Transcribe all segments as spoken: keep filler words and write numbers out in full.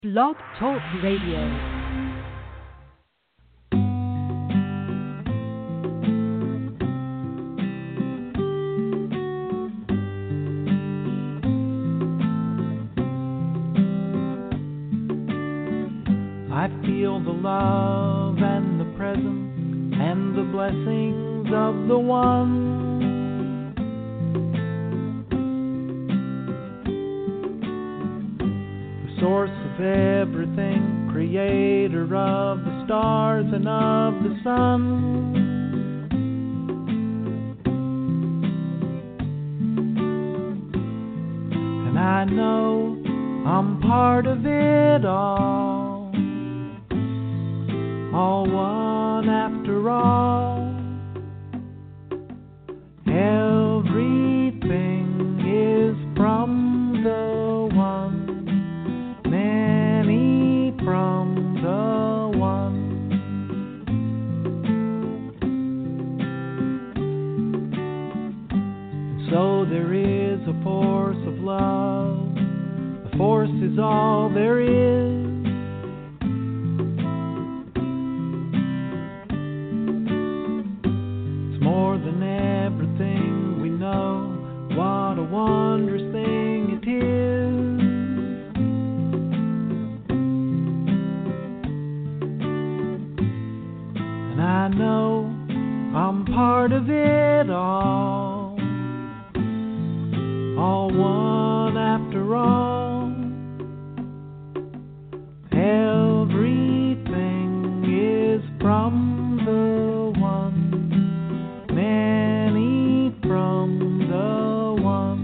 Blog Talk Radio. I feel the love and the presence and the blessings of the one. The source of everything, creator of the stars and of the sun. And I know I'm part of it all. All one after all. Everything is from the one, many from the one. And so there is a force of love. The force is all there is. More than everything we know, what a wondrous thing it is. And I know I'm part of it all, all one after all. Everything is from the one, many from the one.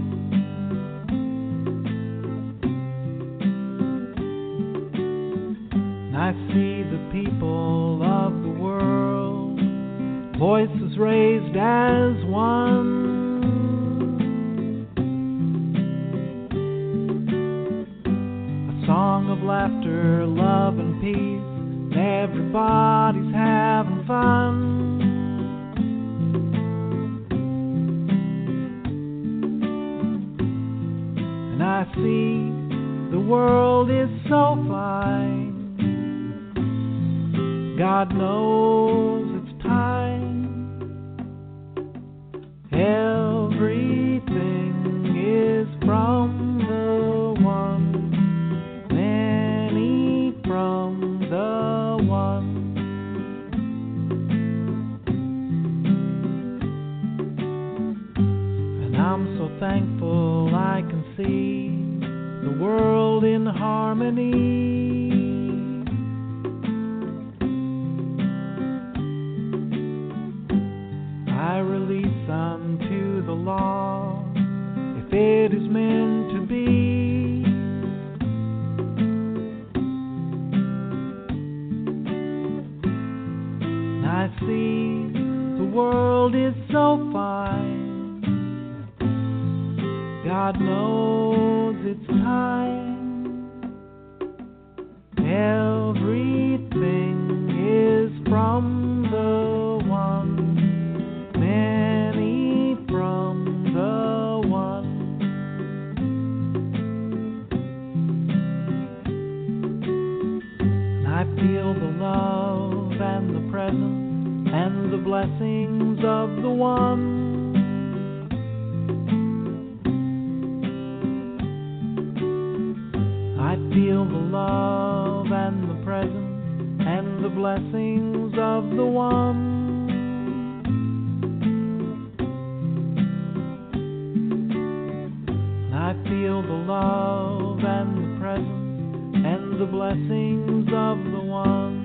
And I see the people of the world, voices raised as one. A song of laughter, love and peace, and everybody's having fun. I see the world is so fine. God knows it's time. Everything is from the one, many from the one. And I'm so thankful I can see the world in harmony. I release unto the law, if it is meant to be. And I see the world is so fine. God knows it's time. Everything is from the one, many from the one. And I feel the love and the presence and the blessings of the one. I feel the love and the presence and the blessings of the one. I feel the love and the presence and the blessings of the one.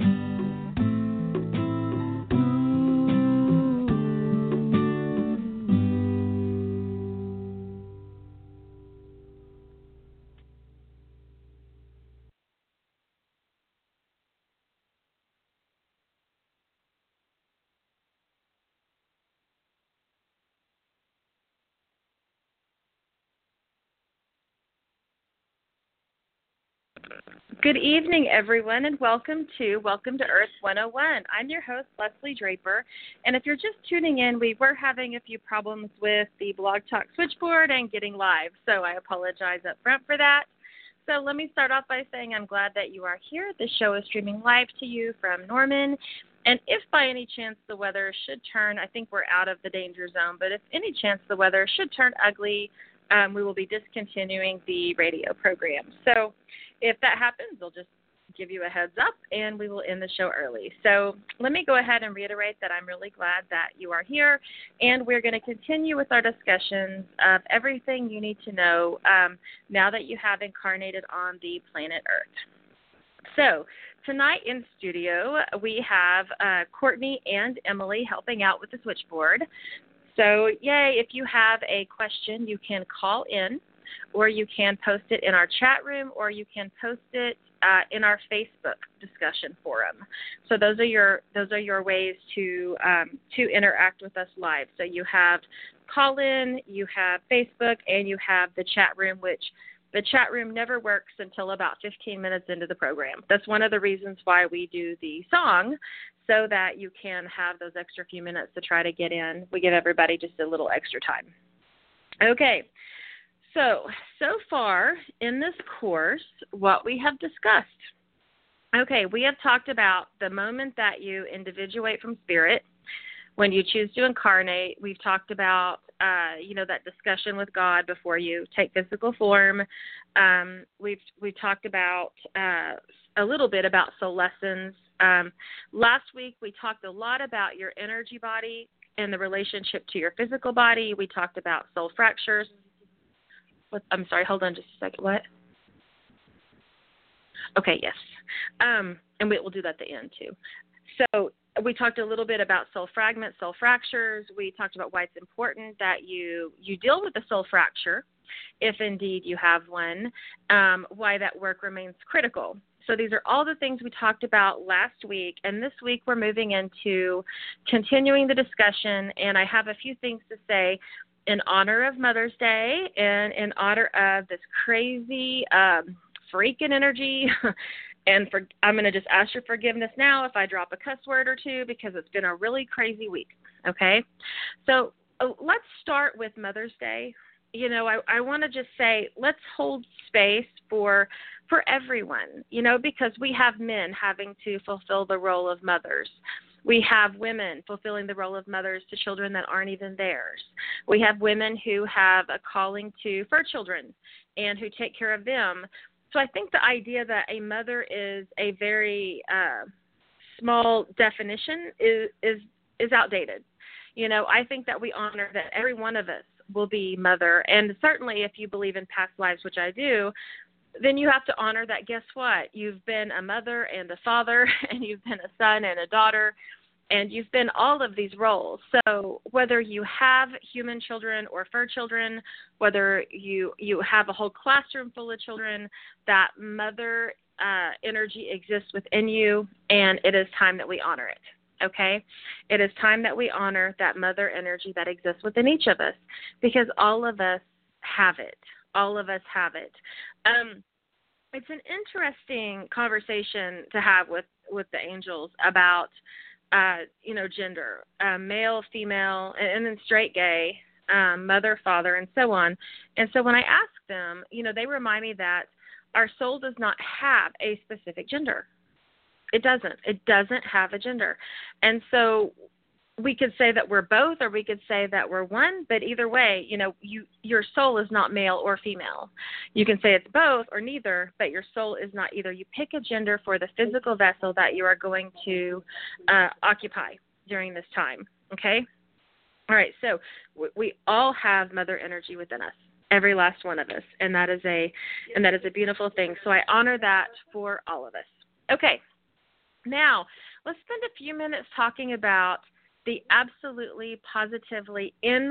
Good evening, everyone, and welcome to Welcome to Earth one oh one. I'm your host, Leslie Draper, and if you're just tuning in, we were having a few problems with the Blog Talk switchboard and getting live, so I apologize up front for that. So let me start off by saying I'm glad that you are here. The show is streaming live to you from Norman. And if by any chance the weather should turn, I think we're out of the danger zone, but if any chance the weather should turn ugly, um, we will be discontinuing the radio program. So if that happens, we'll just give you a heads up and we will end the show early. So let me go ahead and reiterate that I'm really glad that you are here, and we're going to continue with our discussions of everything you need to know um, now that you have incarnated on the planet Earth. So tonight in studio, we have uh, Courtney and Emily helping out with the switchboard. So, yay, if you have a question, you can call in, or you can post it in our chat room, or you can post it uh, in our Facebook discussion forum. So those are your those are your ways to um, to interact with us live. So you have call in, you have Facebook, and you have the chat room, which the chat room never works until about fifteen minutes into the program. That's one of the reasons why we do the song, so that you can have those extra few minutes to try to get in. We give everybody just a little extra time. Okay, so, so far in this course, what we have discussed. Okay, we have talked about the moment that you individuate from spirit, when you choose to incarnate. We've talked about, uh, you know, that discussion with God before you take physical form. Um, we've we've talked about uh, a little bit about soul lessons. Um, last week we talked a lot about your energy body and the relationship to your physical body. We talked about soul fractures. What, I'm sorry, hold on just a second. What? Okay, yes. Um, and we, we'll do that at the end too. So we talked a little bit about soul fragments, soul fractures. We talked about why it's important that you, you deal with the soul fracture, if indeed you have one, um, why that work remains critical. So these are all the things we talked about last week, and this week we're moving into continuing the discussion, and I have a few things to say in honor of Mother's Day and in honor of this crazy um, freaking energy. And for, I'm going to just ask your forgiveness now if I drop a cuss word or two, because it's been a really crazy week, okay? So uh, let's start with Mother's Day. You know, I, I want to just say let's hold space for for everyone, you know, because we have men having to fulfill the role of mothers. We have women fulfilling the role of mothers to children that aren't even theirs. We have women who have a calling to fur children and who take care of them. So I think the idea that a mother is a very uh, small definition is, is is outdated. You know, I think that we honor that every one of us will be mother. And certainly if you believe in past lives, which I do, then you have to honor that, guess what? You've been a mother and a father, and you've been a son and a daughter, and you've been all of these roles. So whether you have human children or fur children, whether you, you have a whole classroom full of children, that mother uh, energy exists within you, and it is time that we honor it, okay? It is time that we honor that mother energy that exists within each of us, because all of us have it. All of us have it. Um, it's an interesting conversation to have with, with the angels about Uh, you know, gender, uh, male, female, and, and then straight, gay, um, mother, father, and so on. And so when I ask them, you know, they remind me that our soul does not have a specific gender. It doesn't. It doesn't have a gender. And so we could say that we're both, or we could say that we're one, but either way, you know, you, your soul is not male or female. You can say it's both or neither, but your soul is not either. You pick a gender for the physical vessel that you are going to uh, occupy during this time, okay? All right, so we, we all have mother energy within us, every last one of us, and that is a and that is a beautiful thing. So I honor that for all of us. Okay, now let's spend a few minutes talking about the absolutely, positively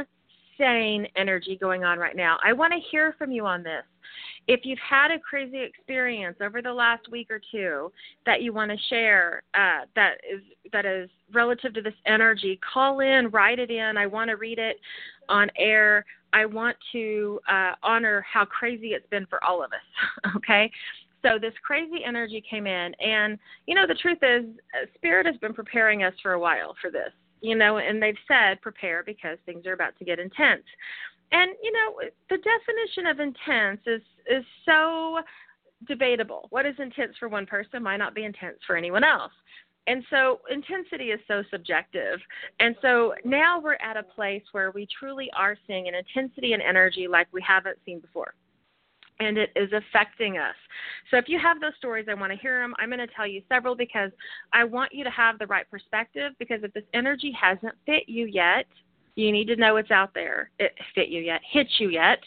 insane energy going on right now. I want to hear from you on this. If you've had a crazy experience over the last week or two that you want to share uh, that is that is relative to this energy, call in, write it in. I want to read it on air. I want to uh, honor how crazy it's been for all of us, okay? So this crazy energy came in, and, you know, the truth is, Spirit has been preparing us for a while for this. You know, and they've said prepare because things are about to get intense. And, you know, the definition of intense is, is so debatable. What is intense for one person might not be intense for anyone else. And so intensity is so subjective. And so now we're at a place where we truly are seeing an intensity and energy like we haven't seen before. And it is affecting us. So if you have those stories, I want to hear them. I'm going to tell you several because I want you to have the right perspective, because if this energy hasn't fit you yet, you need to know it's out there. It fit you yet, hit you yet.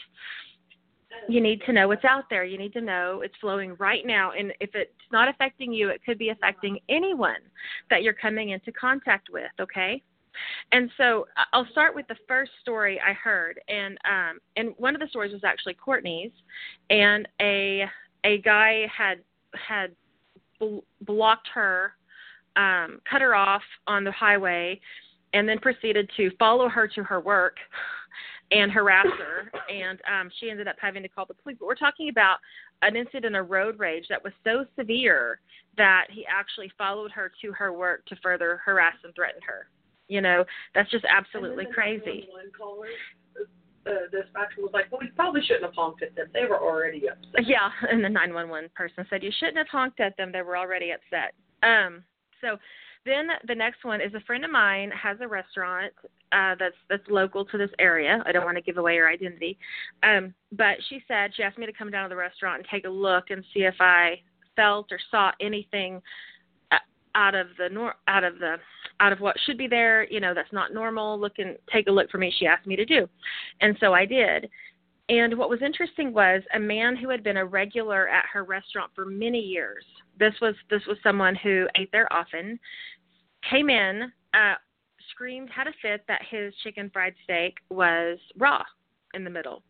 You need to know it's out there. You need to know it's flowing right now. And if it's not affecting you, it could be affecting anyone that you're coming into contact with, okay? And so I'll start with the first story I heard. And um, and one of the stories was actually Courtney's. And a a guy had had bl- blocked her, um, cut her off on the highway, and then proceeded to follow her to her work and harass her, and um, she ended up having to call the police. But we're talking about an incident of road rage that was so severe that he actually followed her to her work to further harass and threaten her. You know, that's just absolutely crazy. Caller, the dispatcher was like, well, we probably shouldn't have honked at them. They were already upset. Yeah, and the nine one one person said, you shouldn't have honked at them. They were already upset. Um, so then the next one is a friend of mine has a restaurant uh, that's that's local to this area. I don't want to give away her identity. Um, but she said, she asked me to come down to the restaurant and take a look and see if I felt or saw anything uh, out of the nor- out of the out of what should be there, you know, that's not normal. Look and take a look for me, she asked me to do. And so I did. And what was interesting was a man who had been a regular at her restaurant for many years. This was this was someone who ate there often, came in, uh, screamed, had a fit that his chicken fried steak was raw in the middle.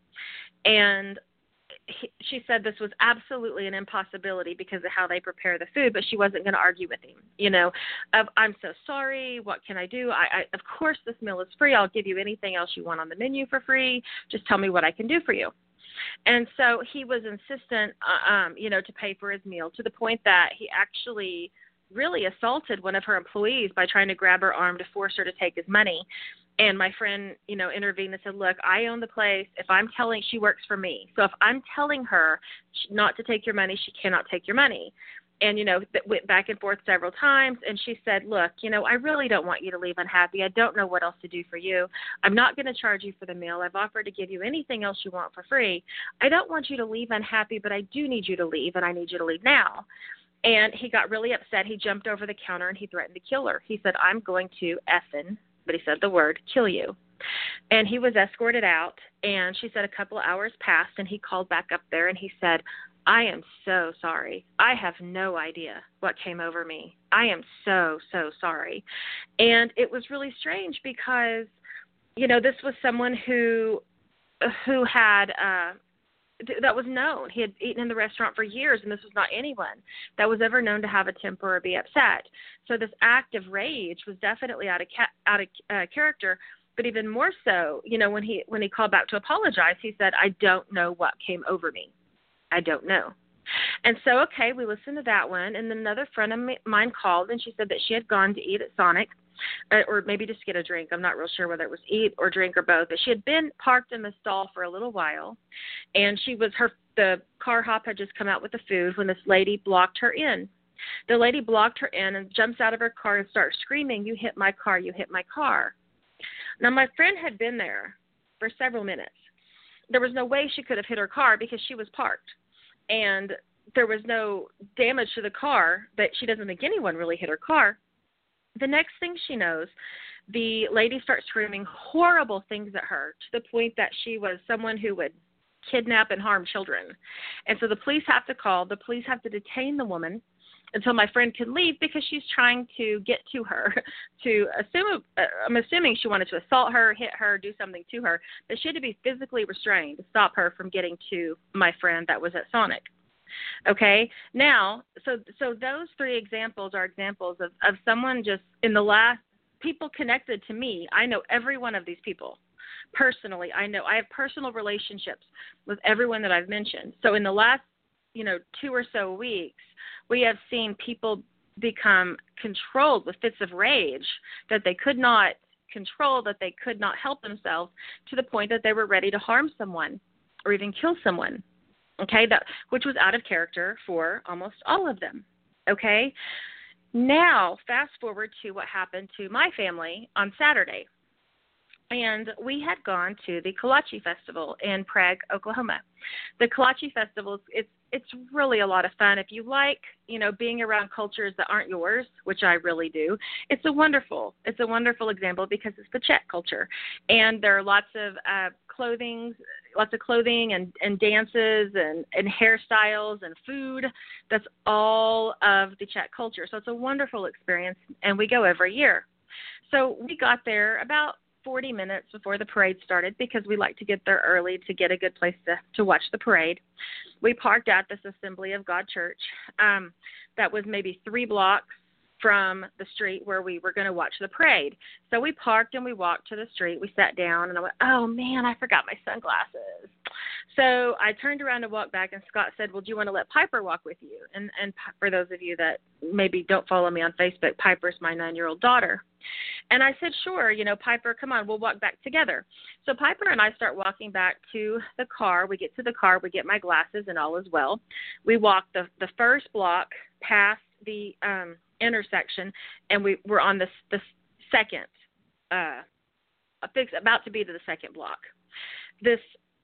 And he, she said this was absolutely an impossibility because of how they prepare the food, but she wasn't going to argue with him. You know, of, I'm so sorry. What can I do? I, I, of course, this meal is free. I'll give you anything else you want on the menu for free. Just tell me what I can do for you. And so he was insistent, uh, um, you know, to pay for his meal, to the point that he actually really assaulted one of her employees by trying to grab her arm to force her to take his money. And my friend, you know, intervened and said, look, I own the place. If I'm telling, she works for me. So if I'm telling her not to take your money, she cannot take your money. And, you know, that went back and forth several times. And she said, look, you know, I really don't want you to leave unhappy. I don't know what else to do for you. I'm not going to charge you for the meal. I've offered to give you anything else you want for free. I don't want you to leave unhappy, but I do need you to leave, and I need you to leave now. And he got really upset. He jumped over the counter and he threatened to kill her. He said, I'm going to effing, but he said the word, kill you. And he was escorted out, and she said a couple of hours passed, and he called back up there and he said, I am so sorry. I have no idea what came over me. I am so, so sorry. And it was really strange because, you know, this was someone who, who had, uh, that was known. He had eaten in the restaurant for years, and this was not anyone that was ever known to have a temper or be upset. So this act of rage was definitely out of ca- out of uh, character. But even more so, you know, when he when he called back to apologize, he said, "I don't know what came over me. I don't know." And so, okay, we listened to that one. And then another friend of mine called, and she said that she had gone to eat at Sonic, uh, or maybe just get a drink. I'm not real sure whether it was eat or drink or both. But she had been parked in the stall for a little while, and she was her the car hop had just come out with the food when this lady blocked her in. The lady blocked her in and jumps out of her car and starts screaming, "You hit my car! You hit my car!" Now, my friend had been there for several minutes. There was no way she could have hit her car because she was parked. And there was no damage to the car, but she doesn't think anyone really hit her car. The next thing she knows, the lady starts screaming horrible things at her to the point that she was someone who would kidnap and harm children. And so the police have to call. The police have to detain the woman until my friend can leave because she's trying to get to her to assume, uh, I'm assuming she wanted to assault her, hit her, do something to her, but she had to be physically restrained to stop her from getting to my friend that was at Sonic. Okay, now, so so those three examples are examples of, of someone just in the last, people connected to me. I know every one of these people personally. I know I have personal relationships with everyone that I've mentioned. So in the last, you know, two or so weeks, we have seen people become controlled with fits of rage that they could not control, that they could not help themselves, to the point that they were ready to harm someone or even kill someone. okay, that which was out of character for almost all of them, okay? Now, fast forward to what happened to my family on Saturday. And we had gone to the Kolache Festival in Prague, Oklahoma. The Kolache Festival, it's it's really a lot of fun. If you like, you know, being around cultures that aren't yours, which I really do, it's a wonderful, it's a wonderful example because it's the Czech culture. And there are lots of uh, clothing, lots of clothing and, and dances and, and hairstyles and food. That's all of the Czech culture. So it's a wonderful experience, and we go every year. So we got there about forty minutes before the parade started because we like to get there early to get a good place to, to watch the parade. We parked at this Assembly of God Church um, that was maybe three blocks from the street where we were going to watch the parade. So we parked and we walked to the street. We sat down and I went, oh, man, I forgot my sunglasses. So I turned around to walk back, and Scott said, well, do you want to let Piper walk with you? And, and for those of you that maybe don't follow me on Facebook, Piper's my nine-year-old daughter. And I said, sure, you know, Piper, come on, we'll walk back together. So Piper and I start walking back to the car. We get to the car. We get my glasses, and all is well. We walk the, the first block past the um, intersection, and we, we're on the, the second, uh, fix, about to be to the second block. This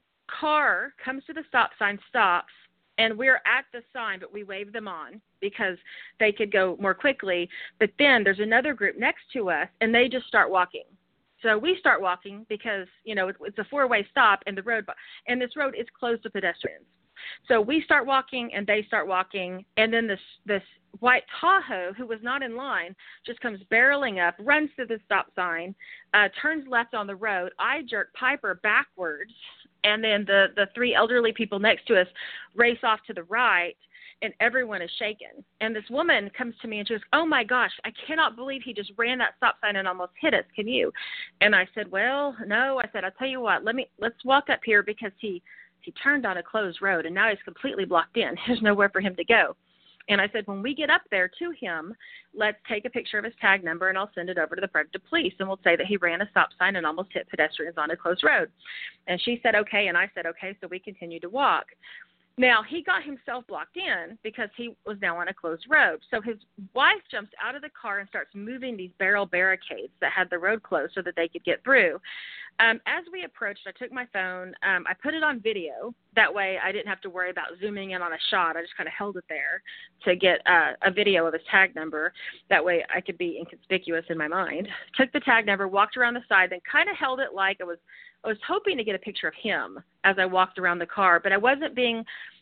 car comes to the stop sign, stops, and we're at the sign, but we wave them on because they could go more quickly. But then there's another group next to us, and they just start walking. So we start walking because, you know, it's a four-way stop, and the road, and this road is closed to pedestrians. So we start walking, and they start walking, and then this this white Tahoe, who was not in line, just comes barreling up, runs to the stop sign, uh, turns left on the road. I jerk Piper backwards, and then the, the three elderly people next to us race off to the right, and everyone is shaken. And this woman comes to me and she goes, oh, my gosh, I cannot believe he just ran that stop sign and almost hit us. Can you? And I said, well, no. I said, I'll tell you what, let me let's walk up here because he, he turned on a closed road, and now he's completely blocked in. There's nowhere for him to go. And I said, when we get up there to him, let's take a picture of his tag number, and I'll send it over to the Prague Police, and we'll say that he ran a stop sign and almost hit pedestrians on a closed road. And she said, okay, and I said, okay, so we continued to walk. Now, he got himself blocked in because he was now on a closed road. So his wife jumps out of the car and starts moving these barrel barricades that had the road closed so that they could get through. Um, as we approached, I took my phone. Um, I put it on video. That way I didn't have to worry about zooming in on a shot. I just kind of held it there to get uh, a video of his tag number. That way I could be inconspicuous in my mind. Took the tag number, walked around the side, then kind of held it like I was I was hoping to get a picture of him as I walked around the car, but I wasn't being,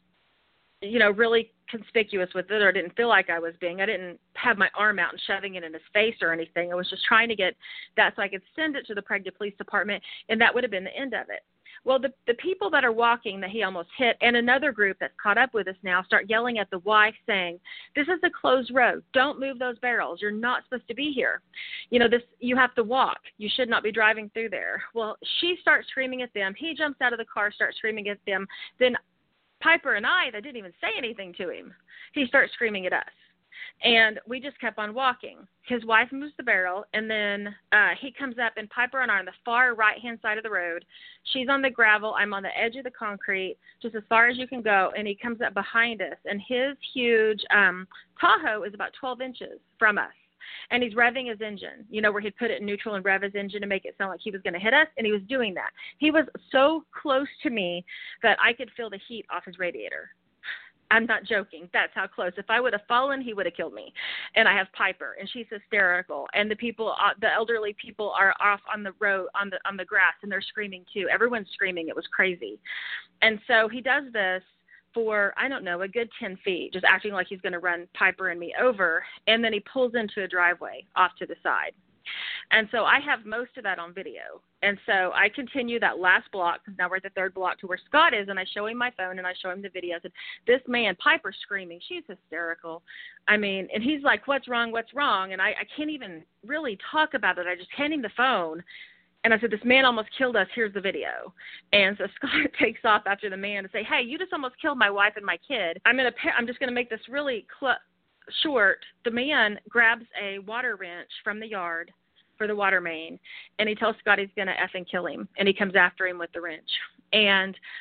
you know, really conspicuous with it, or didn't feel like I was being. I didn't have my arm out and shoving it in his face or anything. I was just trying to get that so I could send it to the Prague Police Department, and that would have been the end of it. Well, the, the people that are walking that he almost hit, and another group that's caught up with us now, start yelling at the wife saying, this is a closed road. Don't move those barrels. You're not supposed to be here. You know, this, you have to walk. You should not be driving through there. Well, she starts screaming at them. He jumps out of the car, starts screaming at them. Then Piper and I, that didn't even say anything to him, he starts screaming at us. And we just kept on walking. His wife moves the barrel, and then uh, he comes up, and Piper and I are on the far right-hand side of the road. She's on the gravel. I'm on the edge of the concrete, just as far as you can go, and he comes up behind us. And his huge um, Tahoe is about twelve inches from us. And he's revving his engine, you know, where he'd put it in neutral and rev his engine to make it sound like he was going to hit us, and he was doing that. He was so close to me that I could feel the heat off his radiator. I'm not joking. That's how close. If I would have fallen, he would have killed me. And I have Piper, and she's hysterical. And the people, uh, the elderly people, are off on the road, on the on the grass, and they're screaming too. Everyone's screaming. It was crazy. And so he does this for, I don't know, a good ten feet, just acting like he's going to run Piper and me over. And then he pulls into a driveway off to the side. And so I have most of that on video. And so I continue that last block, because now we're at the third block to where Scott is, and I show him my phone, and I show him the video. I said, this man, Piper's screaming. She's hysterical. I mean, and he's like, what's wrong, what's wrong? And I, I can't even really talk about it. I just hand him the phone. And I said, this man almost killed us. Here's the video. And so Scott takes off after the man to say, hey, you just almost killed my wife and my kid. I'm gonna, I'm just going to make this really cl- short. The man grabs a water wrench from the yard for the water main, and he tells Scott he's going to effing kill him, and he comes after him with the wrench. And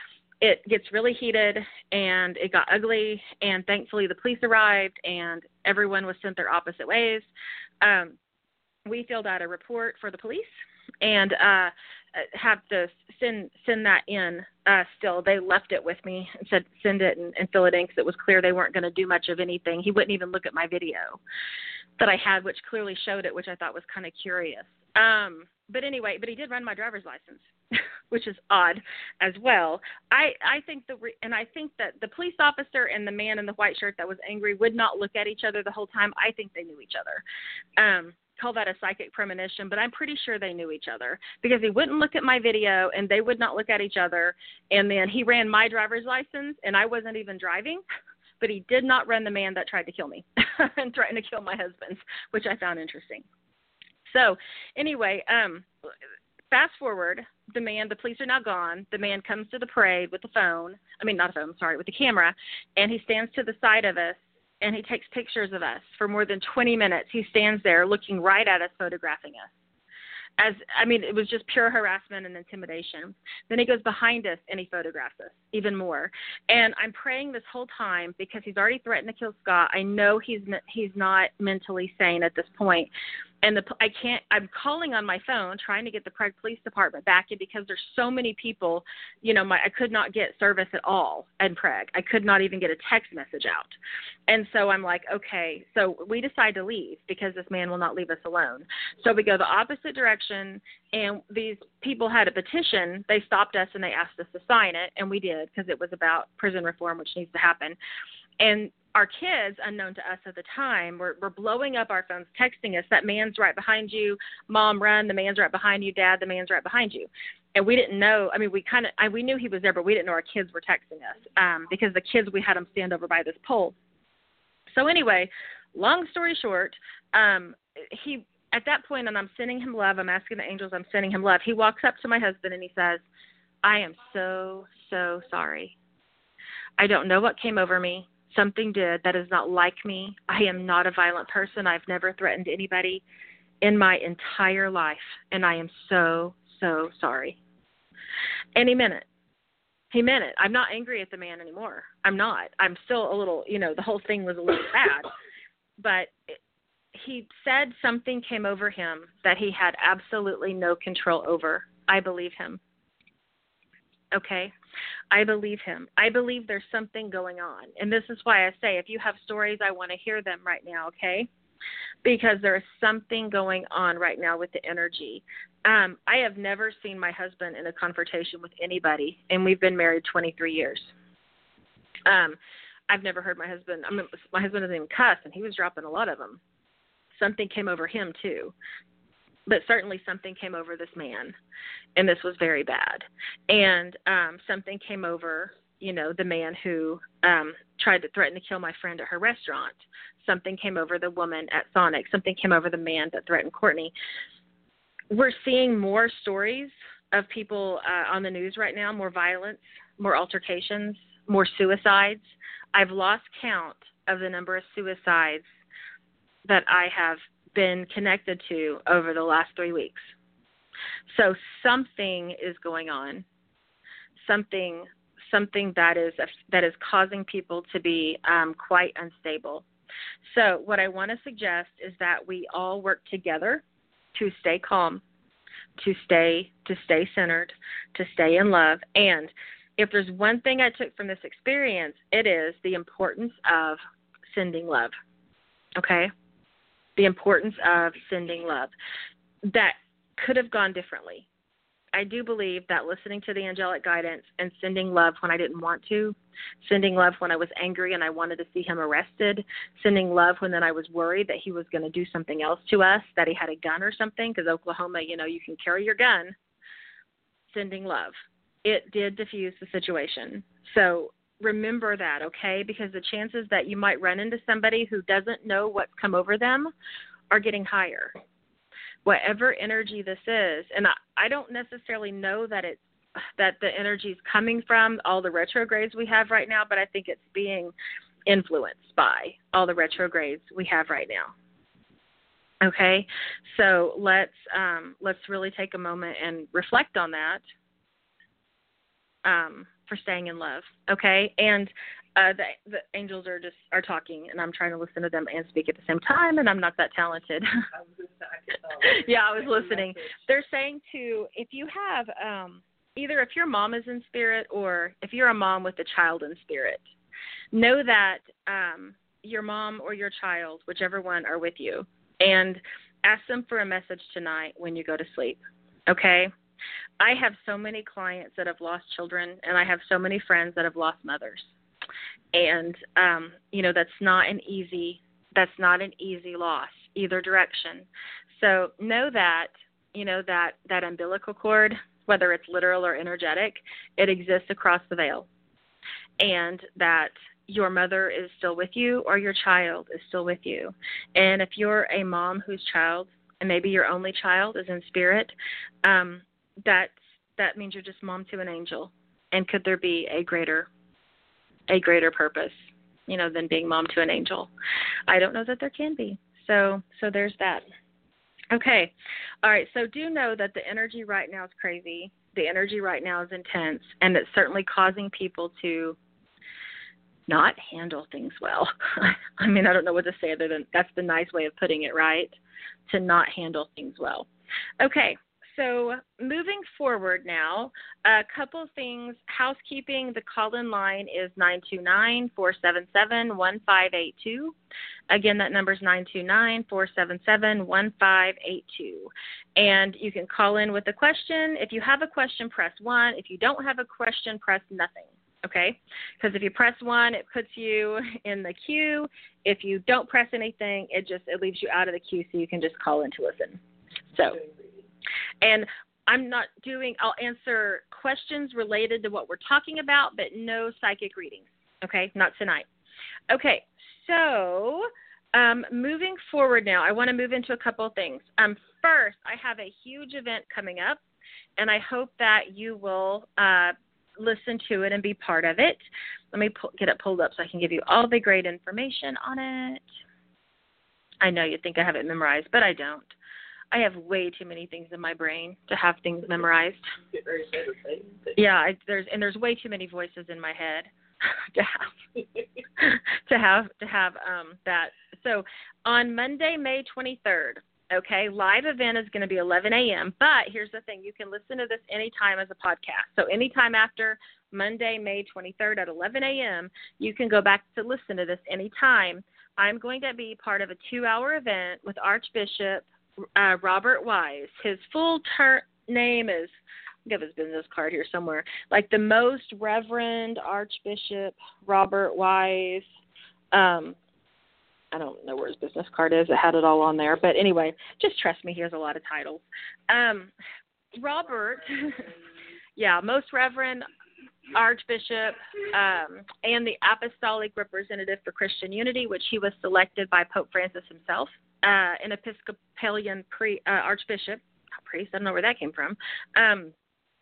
it gets really heated, and it got ugly, and thankfully the police arrived, and everyone was sent their opposite ways. Um, we filled out a report for the police, and uh, have to send send that in uh, still. They left it with me and said send it and, and fill it in because it was clear they weren't going to do much of anything. He wouldn't even look at my video that I had, which clearly showed it, which I thought was kind of curious. Um, but anyway, but he did run my driver's license, which is odd as well. I, I think the re- and I think that the police officer and the man in the white shirt that was angry would not look at each other the whole time. I think they knew each other. Um, call that a psychic premonition, but I'm pretty sure they knew each other because he wouldn't look at my video and they would not look at each other. And then he ran my driver's license and I wasn't even driving, but he did not run the man that tried to kill me and threatened to kill my husband, which I found interesting. So anyway, um, fast forward, the man, the police are now gone. The man comes to the parade with the phone. I mean, not a phone, sorry, with the camera. And he stands to the side of us and he takes pictures of us for more than twenty minutes. He stands there looking right at us, photographing us. As, I mean, it was just pure harassment and intimidation. Then he goes behind us and he photographs us even more. And I'm praying this whole time because he's already threatened to kill Scott. I know he's he's not mentally sane at this point. And the, I can't, I'm calling on my phone trying to get the Craig Police Department back in because there's so many people, you know, my, I could not get service at all in Craig. I could not even get a text message out. And so I'm like, okay, so we decide to leave because this man will not leave us alone. So we go the opposite direction, and these people had a petition. They stopped us and they asked us to sign it, and we did because it was about prison reform, which needs to happen. And our kids, unknown to us at the time, were, were blowing up our phones, texting us, that man's right behind you, Mom, run, the man's right behind you, Dad, the man's right behind you. And we didn't know, I mean, we kind of, we knew he was there, but we didn't know our kids were texting us um, because the kids, we had them stand over by this pole. So anyway, long story short, um, he, at that point, and I'm sending him love, I'm asking the angels, I'm sending him love. He walks up to my husband and he says, I am so, so sorry. I don't know what came over me. Something did that is not like me. I am not a violent person. I've never threatened anybody in my entire life, and I am so, so sorry. And he meant it. He meant it. I'm not angry at the man anymore. I'm not. I'm still a little, you know, the whole thing was a little bad. But it, he said something came over him that he had absolutely no control over. I believe him. Okay? I believe him. I believe there's something going on. And this is why I say, if you have stories, I want to hear them right now, okay? Because there is something going on right now with the energy. Um, I have never seen my husband in a confrontation with anybody, and we've been married twenty-three years. Um, I've never heard my husband, I mean, my husband doesn't even cuss, and he was dropping a lot of them. Something came over him, too. But certainly something came over this man, and this was very bad. And um, something came over, you know, the man who um, tried to threaten to kill my friend at her restaurant. Something came over the woman at Sonic. Something came over the man that threatened Courtney. We're seeing more stories of people uh, on the news right now, more violence, more altercations, more suicides. I've lost count of the number of suicides that I have been connected to over the last three weeks. So something is going on, something something that is that is causing people to be um, quite unstable. So what I want to suggest is that we all work together to stay calm, to stay to stay centered, to stay in love. And if there's one thing I took from this experience, it is the importance of sending love. Okay? The importance of sending love. That could have gone differently. I do believe that listening to the angelic guidance and sending love when I didn't want to, sending love when I was angry and I wanted to see him arrested, sending love when then I was worried that he was going to do something else to us, that he had a gun or something, because Oklahoma, you know, you can carry your gun, sending love. It did diffuse the situation. So remember that, okay? Because the chances that you might run into somebody who doesn't know what's come over them are getting higher. Whatever energy this is, and I, I don't necessarily know that it's that the energy is coming from all the retrogrades we have right now, but I think it's being influenced by all the retrogrades we have right now. Okay, so let's um, let's really take a moment and reflect on that. Um, for staying in love, okay? And uh, the, the angels are just are talking, and I'm trying to listen to them and speak at the same time, and I'm not that talented. I was gonna say, I could tell. Yeah, I was listening. They're saying to, if you have, um, either if your mom is in spirit or if you're a mom with a child in spirit, know that um, your mom or your child, whichever one, are with you. And ask them for a message tonight when you go to sleep, okay? I have so many clients that have lost children, and I have so many friends that have lost mothers. And, um, you know, that's not an easy, that's not an easy loss, either direction. So know that, you know, that, that umbilical cord, whether it's literal or energetic, it exists across the veil. And that your mother is still with you or your child is still with you. And if you're a mom whose child, and maybe your only child, is in spirit, um, that that means you're just mom to an angel. And could there be a greater a greater purpose, you know, than being mom to an angel? I don't know that there can be. So so there's that. Okay. All right. So do know that the energy right now is crazy. The energy right now is intense, and it's certainly causing people to not handle things well. I mean, I don't know what to say other than that's the nice way of putting it, right? To not handle things well. Okay. So moving forward now, a couple things. Housekeeping, the call-in line is nine two nine, four seven seven, one five eight two. Again, that number is nine two nine, four seven seven, one five eight two. And you can call in with a question. If you have a question, press one. If you don't have a question, press nothing. Okay? Because if you press one, it puts you in the queue. If you don't press anything, it just it leaves you out of the queue, so you can just call in to listen. So. And I'm not doing, I'll answer questions related to what we're talking about, but no psychic readings, okay? Not tonight. Okay, so um, moving forward now, I want to move into a couple of things. Um, first, I have a huge event coming up, and I hope that you will uh, listen to it and be part of it. Let me pull, get it pulled up so I can give you all the great information on it. I know you think I have it memorized, but I don't. I have way too many things in my brain to have things memorized. Get very sad to say. Yeah, I, there's and there's way too many voices in my head to have to have to have um, that. So on Monday, May twenty-third, okay, live event is going to be eleven a.m. But here's the thing: you can listen to this anytime as a podcast. So anytime after Monday, May twenty-third at eleven a.m., you can go back to listen to this anytime. I'm going to be part of a two-hour event with Archbishop Uh, Robert Wise. His full ter- name is, I have his business card here somewhere, like the Most Reverend Archbishop Robert Wise. Um, I don't know where his business card is. It had it all on there. But anyway, just trust me, he has a lot of titles. Um, Robert, yeah, Most Reverend Archbishop um, and the Apostolic Representative for Christian Unity, which he was selected by Pope Francis himself. Uh, an Episcopalian pre, uh, archbishop, priest, I don't know where that came from, um,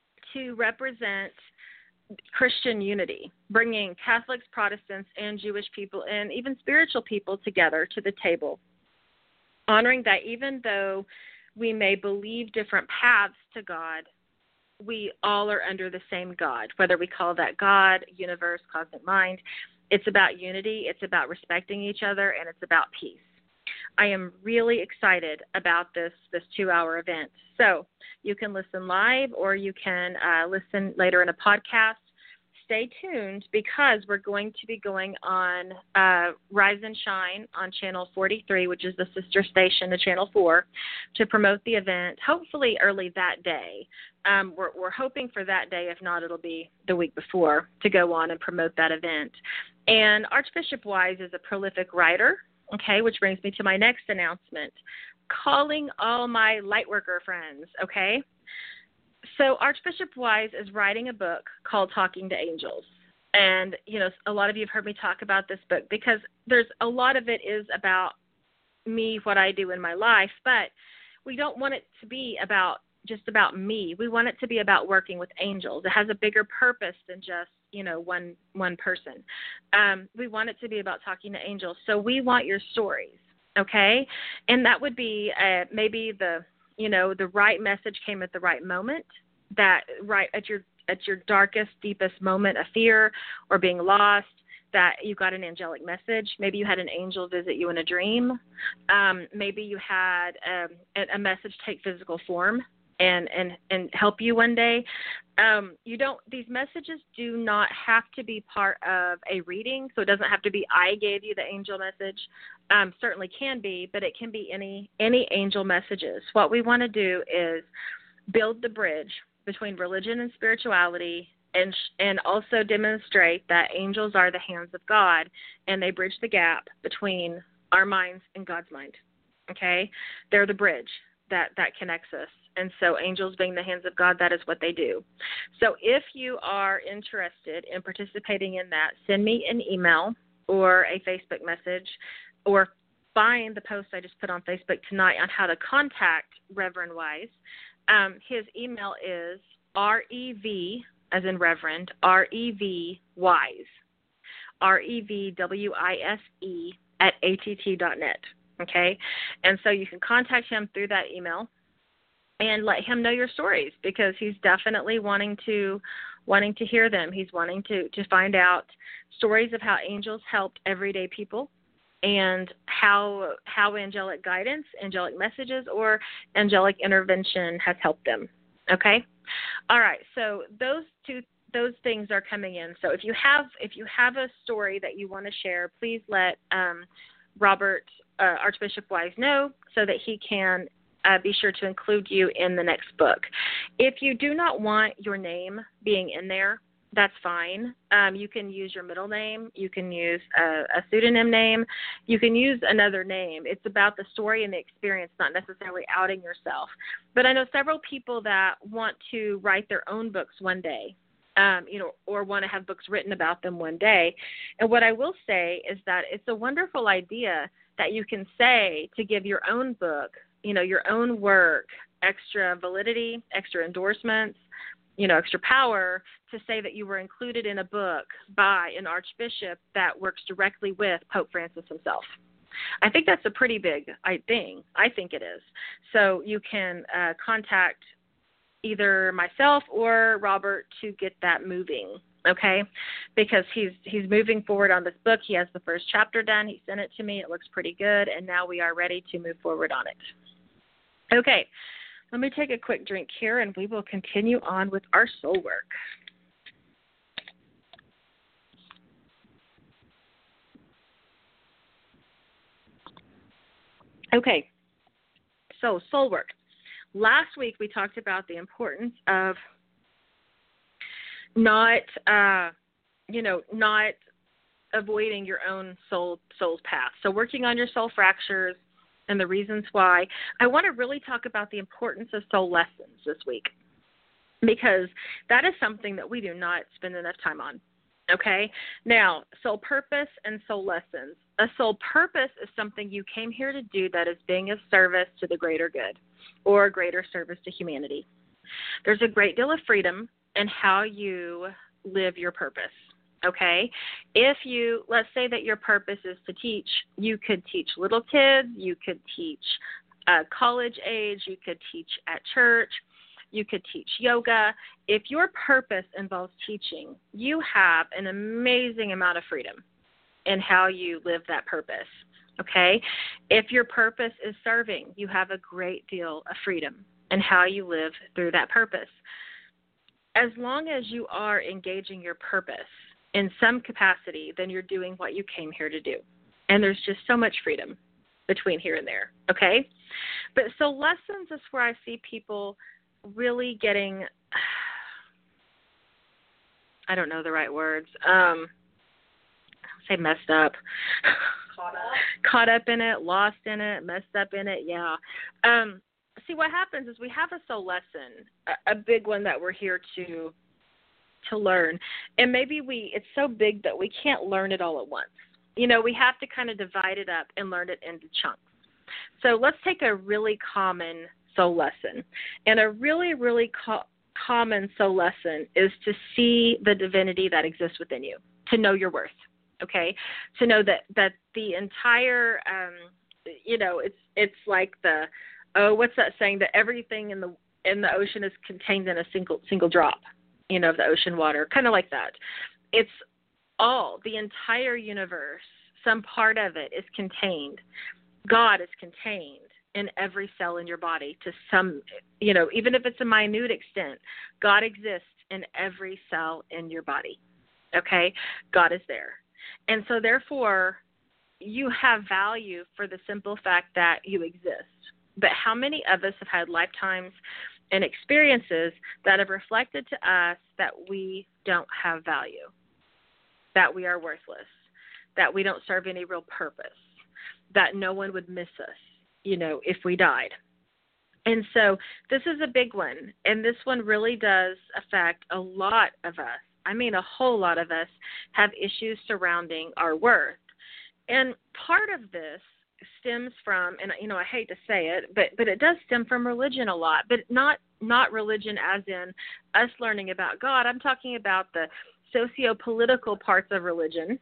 to represent Christian unity, bringing Catholics, Protestants, and Jewish people, and even spiritual people together to the table, honoring that even though we may believe different paths to God, we all are under the same God, whether we call that God, universe, cosmic mind. It's about unity, it's about respecting each other, and it's about peace. I am really excited about this this two-hour event. So you can listen live or you can uh, listen later in a podcast. Stay tuned because we're going to be going on uh, Rise and Shine on Channel forty-three, which is the sister station to Channel four, to promote the event, hopefully early that day. Um, we're, we're hoping for that day. If not, it'll be the week before to go on and promote that event. And Archbishop Wise is a prolific writer. Okay, which brings me to my next announcement, calling all my lightworker friends, okay? So Archbishop Wise is writing a book called Talking to Angels. And, you know, a lot of you have heard me talk about this book because there's a lot of it is about me, what I do in my life, but we don't want it to be about just about me. We want it to be about working with angels. It has a bigger purpose than just, you know, one one person. Um, we want it to be about talking to angels. So we want your stories, okay? And that would be uh, maybe the, you know, the right message came at the right moment, that right at your at your darkest, deepest moment of fear or being lost, that you got an angelic message. Maybe you had an angel visit you in a dream. Um, maybe you had um, a, a message take physical form and, and, and help you one day. Um, you don't, these messages do not have to be part of a reading. So it doesn't have to be, I gave you the angel message. Um, certainly can be, but it can be any, any angel messages. What we want to do is build the bridge between religion and spirituality, and and also demonstrate that angels are the hands of God, and they bridge the gap between our minds and God's mind. Okay? They're the bridge that, that connects us. And so angels being the hands of God, that is what they do. So if you are interested in participating in that, send me an email or a Facebook message, or find the post I just put on Facebook tonight on how to contact Reverend Wise. Um, his email is R E V, as in Reverend, R E V Wise, R E V W I S E at A T T dot net, okay? And so you can contact him through that email and let him know your stories, because he's definitely wanting to wanting to hear them. He's wanting to, to find out stories of how angels helped everyday people, and how how angelic guidance, angelic messages, or angelic intervention has helped them. Okay? All right. So those two those things are coming in. So if you have if you have a story that you want to share, please let um, Robert uh, Archbishop Wise know, so that he can uh, be sure to include you in the next book. If you do not want your name being in there, that's fine. Um, you can use your middle name. You can use a, a pseudonym name. You can use another name. It's about the story and the experience, not necessarily outing yourself. But I know several people that want to write their own books one day, um, you know, or want to have books written about them one day. And what I will say is that it's a wonderful idea that you can say to give your own book, you know, your own work, extra validity, extra endorsements, you know, extra power, to say that you were included in a book by an archbishop that works directly with Pope Francis himself. I think that's a pretty big thing. I think it is. So you can uh, contact either myself or Robert to get that moving, okay? Because he's he's moving forward on this book. He has the first chapter done. He sent it to me. It looks pretty good, and now we are ready to move forward on it. Okay. Let me take a quick drink here, and we will continue on with our soul work. Okay, so soul work. Last week we talked about the importance of not, uh, you know, not avoiding your own soul soul's path. So working on your soul fractures and the reasons why. I want to really talk about the importance of soul lessons this week, because that is something that we do not spend enough time on. Okay? Now, soul purpose and soul lessons. A soul purpose is something you came here to do that is being of service to the greater good, or greater service to humanity. There's a great deal of freedom in how you live your purpose. Okay, if you, let's say that your purpose is to teach, you could teach little kids, you could teach uh, college age, you could teach at church, you could teach yoga. If your purpose involves teaching, you have an amazing amount of freedom in how you live that purpose. Okay, if your purpose is serving, you have a great deal of freedom in how you live through that purpose. As long as you are engaging your purpose in some capacity, then you're doing what you came here to do. And there's just so much freedom between here and there, okay? But so lessons is where I see people really getting, I don't know the right words, um, say messed up. Caught up. Caught up in it, lost in it, messed up in it, yeah. Um, see, what happens is we have a soul lesson, a, a big one that we're here to to learn. And maybe we, it's so big that we can't learn it all at once. You know, we have to kind of divide it up and learn it into chunks. So let's take a really common soul lesson. And a really, really co- common soul lesson is to see the divinity that exists within you, to know your worth, okay? To know that, that the entire, um, you know, it's it's like the, oh, what's that saying, that everything in the in the ocean is contained in a single single drop. you know, of the ocean water, kind of like that. It's all, the entire universe, some part of it is contained. God is contained in every cell in your body to some, you know, even if it's a minute extent, God exists in every cell in your body. Okay? God is there. And so therefore, you have value for the simple fact that you exist. But how many of us have had lifetimes and experiences that have reflected to us that we don't have value, that we are worthless, that we don't serve any real purpose, that no one would miss us, you know, if we died. And so this is a big one, and this one really does affect a lot of us. I mean, a whole lot of us have issues surrounding our worth. And part of this stems from, and you know, I hate to say it, but but it does stem from religion a lot, but not not religion as in us learning about God. I'm talking about the socio-political parts of religion,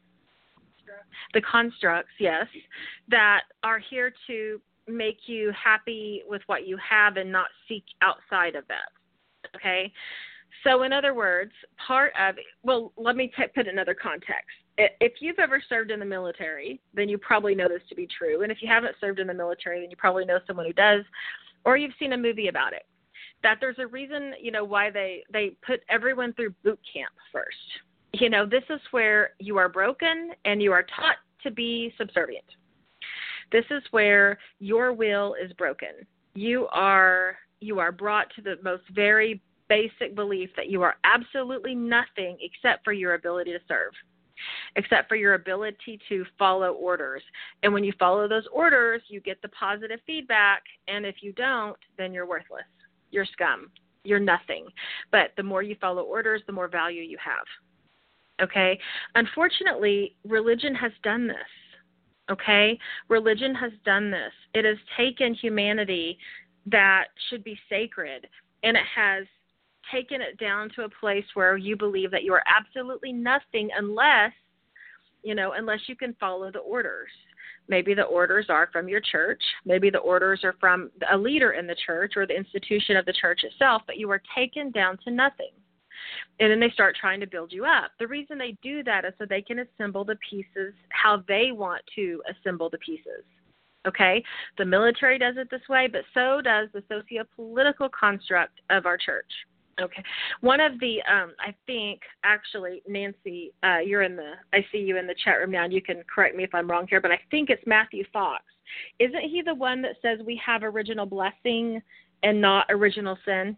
the constructs, yes, that are here to make you happy with what you have and not seek outside of that, okay? So in other words, part of, well, let me t- put another context. If you've ever served in the military, then you probably know this to be true. And if you haven't served in the military, then you probably know someone who does, or you've seen a movie about it, that there's a reason, you know, why they, they put everyone through boot camp first. You know, this is where you are broken and you are taught to be subservient. This is where your will is broken. You are you are brought to the most very basic belief that you are absolutely nothing except for your ability to serve, except for your ability to follow orders. And when you follow those orders, you get the positive feedback. And if you don't, then you're worthless. You're scum. You're nothing. But the more you follow orders, the more value you have. Okay? Unfortunately, religion has done this. Okay? Religion has done this. It has taken humanity that should be sacred, and it has taken it down to a place where you believe that you are absolutely nothing unless, you know, unless you can follow the orders. Maybe the orders are from your church. Maybe the orders are from a leader in the church or the institution of the church itself, but you are taken down to nothing. And then they start trying to build you up. The reason they do that is so they can assemble the pieces how they want to assemble the pieces. Okay? The military does it this way, but so does the socio-political construct of our church. Okay. One of the, um, I think, actually, Nancy, uh, you're in the, I see you in the chat room now, and you can correct me if I'm wrong here, but I think it's Matthew Fox. Isn't he the one that says we have original blessing and not original sin?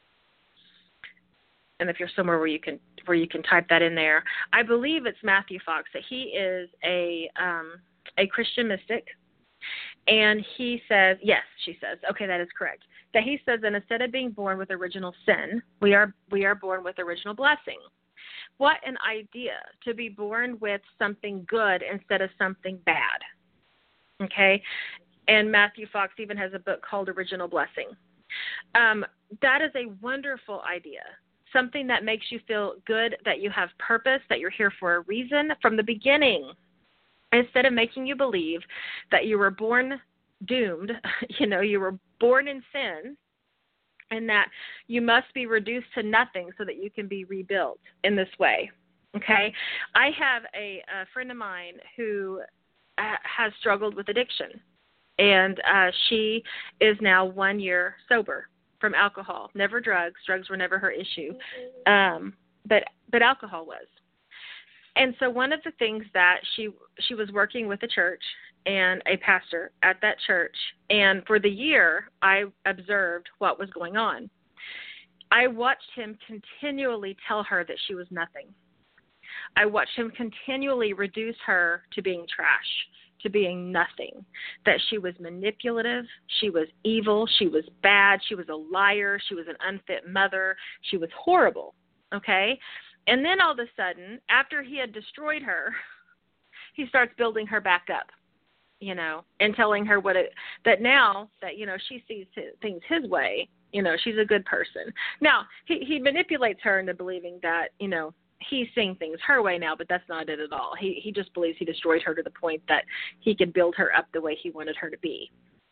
And if you're somewhere where you can where you can type that in there, I believe it's Matthew Fox. That he is a um, a Christian mystic, and he says, yes, she says, okay, that is correct. That he says that instead of being born with original sin, we are we are born with original blessing. What an idea to be born with something good instead of something bad. Okay, and Matthew Fox even has a book called Original Blessing. Um, that is a wonderful idea. Something that makes you feel good, that you have purpose, that you're here for a reason from the beginning, instead of making you believe that you were born doomed, you know, you were born in sin, and that you must be reduced to nothing so that you can be rebuilt in this way. Okay? I have a, a friend of mine who uh, has struggled with addiction, and uh, she is now one year sober from alcohol, never drugs. Drugs were never her issue, um, but but alcohol was. And so one of the things that she she was working with a church and a pastor at that church, and for the year I observed what was going on. I watched him continually tell her that she was nothing. I watched him continually reduce her to being trash, to being nothing, that she was manipulative, she was evil, she was bad, she was a liar, she was an unfit mother, she was horrible, okay? And then all of a sudden, after he had destroyed her, he starts building her back up, you know, and telling her what it, that now that, you know, she sees his, things his way, you know, she's a good person. Now, he, he manipulates her into believing that, you know, he's seeing things her way now, but that's not it at all. He he just believes he destroyed her to the point that he could build her up the way he wanted her to be.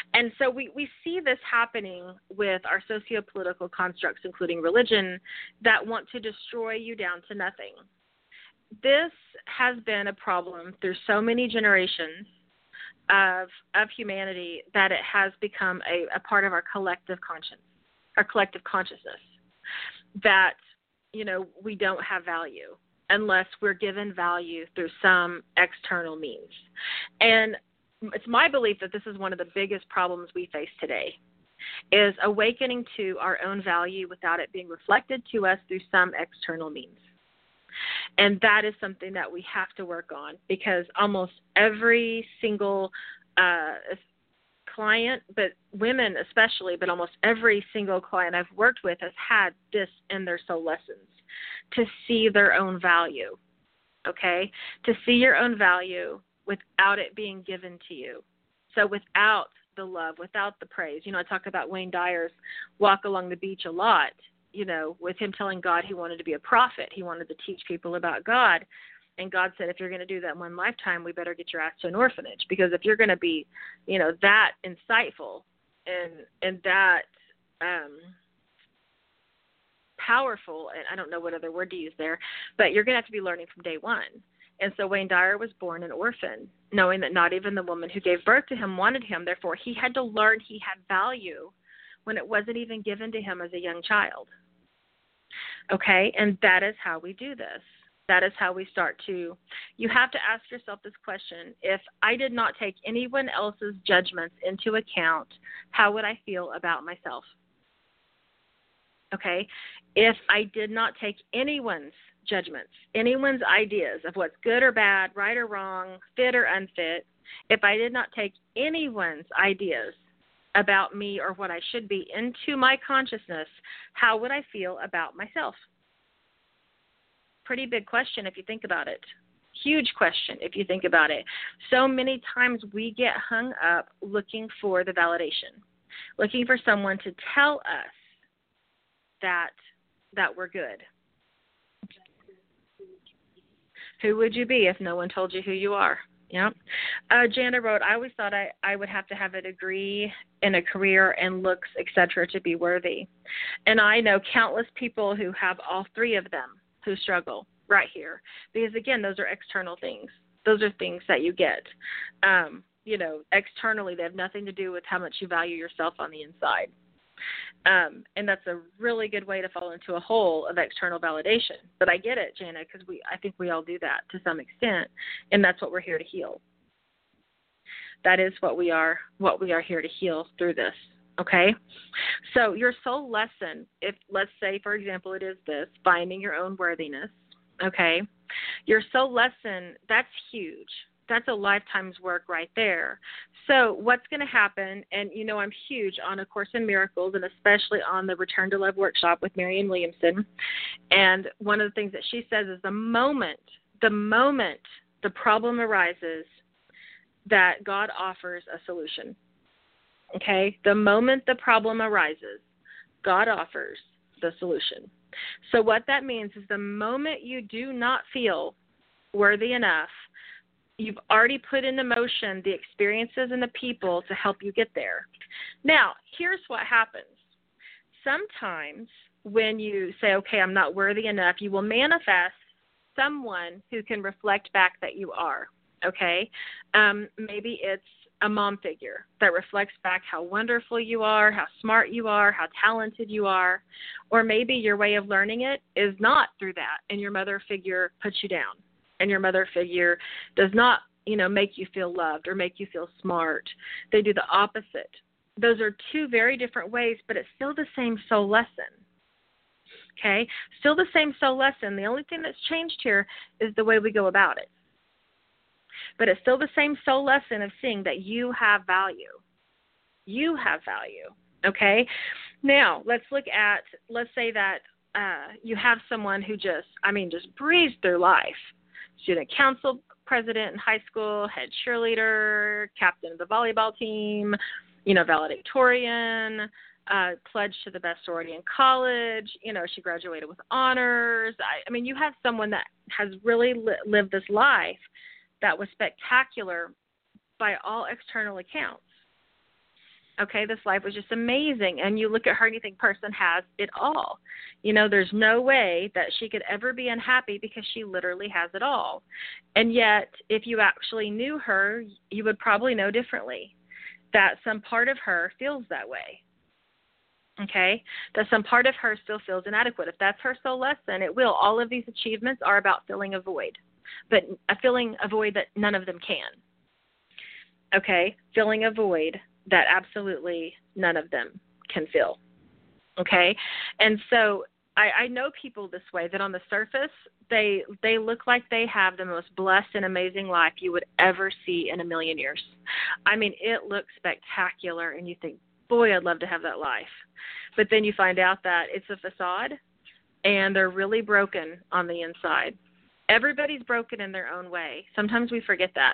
And so we, we see this happening with our socio-political constructs, including religion, that want to destroy you down to nothing. This has been a problem through so many generations of of humanity that it has become a, a part of our collective conscience, our collective consciousness, that, you know, we don't have value unless we're given value through some external means. And it's my belief that this is one of the biggest problems we face today, is awakening to our own value without it being reflected to us through some external means. And that is something that we have to work on, because almost every single uh, client, but women especially, but almost every single client I've worked with has had this in their soul lessons, to see their own value, okay? To see your own value without it being given to you. So without the love, without the praise. You know, I talk about Wayne Dyer's walk along the beach a lot, you know, with him telling God he wanted to be a prophet. He wanted to teach people about God. And God said, if you're going to do that in one lifetime, we better get your ass to an orphanage. Because if you're going to be, you know, that insightful and and that um, powerful, and I don't know what other word to use there, but you're going to have to be learning from day one. And so Wayne Dyer was born an orphan, knowing that not even the woman who gave birth to him wanted him. Therefore, he had to learn he had value when it wasn't even given to him as a young child. Okay, and that is how we do this. That is how we start to, you have to ask yourself this question: if I did not take anyone else's judgments into account, how would I feel about myself? Okay, if I did not take anyone's judgments, anyone's ideas of what's good or bad, right or wrong, fit or unfit, if I did not take anyone's ideas about me or what I should be into my consciousness, how would I feel about myself? Pretty big question if you think about it. Huge question if you think about it. So many times we get hung up looking for the validation, looking for someone to tell us that that we're good. Who would you be if no one told you who you are? Yeah. Uh, Jana wrote, I always thought I, I would have to have a degree and a career and looks, et cetera, to be worthy. And I know countless people who have all three of them who struggle right here. Because, again, those are external things. Those are things that you get. Um, you know, externally, they have nothing to do with how much you value yourself on the inside. Um, and that's a really good way to fall into a hole of external validation. But I get it, Jana, because we I think we all do that to some extent, and that's what we're here to heal. That is what we are what we are here to heal through this. Okay? So your soul lesson, if let's say, for example, it is this, finding your own worthiness, okay? Your soul lesson, that's huge. That's a lifetime's work right there. So what's going to happen, and you know I'm huge on A Course in Miracles, and especially on the Return to Love workshop with Marianne Williamson. And one of the things that she says is the moment, the moment the problem arises, that God offers a solution. Okay? The moment the problem arises, God offers the solution. So what that means is the moment you do not feel worthy enough, you've already put into motion the experiences and the people to help you get there. Now, here's what happens. Sometimes when you say, okay, I'm not worthy enough, you will manifest someone who can reflect back that you are, okay? Um, maybe it's a mom figure that reflects back how wonderful you are, how smart you are, how talented you are. Or maybe your way of learning it is not through that, and your mother figure puts you down. And your mother figure does not, you know, make you feel loved or make you feel smart. They do the opposite. Those are two very different ways, but it's still the same soul lesson. Okay? Still the same soul lesson. The only thing that's changed here is the way we go about it. But it's still the same soul lesson of seeing that you have value. You have value. Okay? Now, let's look at, let's say that uh, you have someone who just, I mean, just breezed through life. Student council president in high school, head cheerleader, captain of the volleyball team, you know, valedictorian, uh, pledged to the best sorority in college. You know, she graduated with honors. I, I mean, you have someone that has really li- lived this life that was spectacular by all external accounts. Okay, this life was just amazing. And you look at her and you think, person has it all. You know, there's no way that she could ever be unhappy because she literally has it all. And yet, if you actually knew her, you would probably know differently, that some part of her feels that way. Okay, that some part of her still feels inadequate. If that's her soul lesson, it will. All of these achievements are about filling a void, but a filling a void that none of them can. Okay, filling a void that absolutely none of them can fill. Okay, and so I, I know people this way, that on the surface, they they look like they have the most blessed and amazing life you would ever see in a million years. I mean, it looks spectacular, and you think, boy, I'd love to have that life. But then you find out that it's a facade, and they're really broken on the inside. Everybody's broken in their own way. Sometimes we forget that.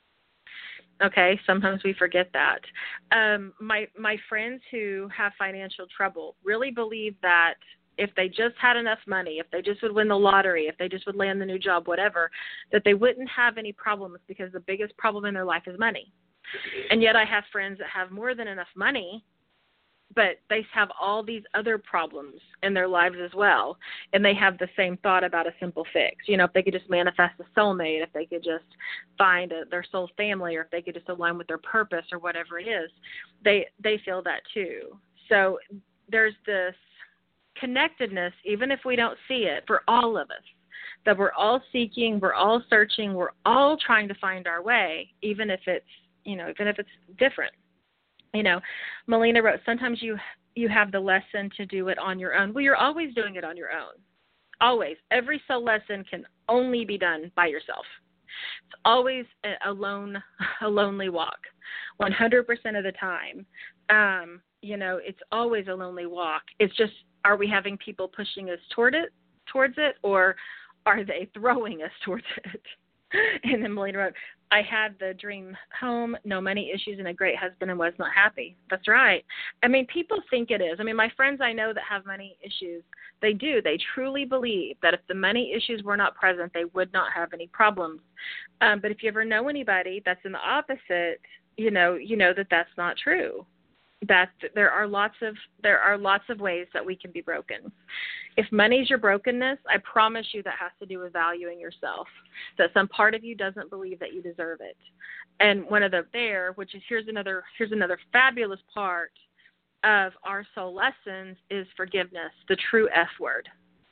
Okay, sometimes we forget that. Um, my my friends who have financial trouble really believe that if they just had enough money, if they just would win the lottery, if they just would land the new job, whatever, that they wouldn't have any problems, because the biggest problem in their life is money. And yet I have friends that have more than enough money, but they have all these other problems in their lives as well. And they have the same thought about a simple fix. You know, if they could just manifest a soulmate, if they could just find a, their soul family, or if they could just align with their purpose or whatever it is, they, they feel that too. So there's this connectedness, even if we don't see it, for all of us, that we're all seeking, we're all searching, we're all trying to find our way, even if it's, you know, even if it's different. You know, Melina wrote, sometimes you you have the lesson to do it on your own. Well, you're always doing it on your own. Always. Every soul lesson can only be done by yourself. It's always a, a lone, a lonely walk, one hundred percent of the time. Um, you know, it's always a lonely walk. It's just, are we having people pushing us toward it, towards it, or are they throwing us towards it? And then Melina wrote, I had the dream home, no money issues, and a great husband, and was not happy. That's right. I mean, people think it is. I mean, my friends I know that have money issues, they do. They truly believe that if the money issues were not present, they would not have any problems. Um, but if you ever know anybody that's in the opposite, you know, you know that that's not true. That there are lots of there are lots of ways that we can be broken. If money's your brokenness, I promise you that has to do with valuing yourself. That some part of you doesn't believe that you deserve it. And one of the there, which is here's another here's another fabulous part of our soul lessons, is forgiveness, the true F word.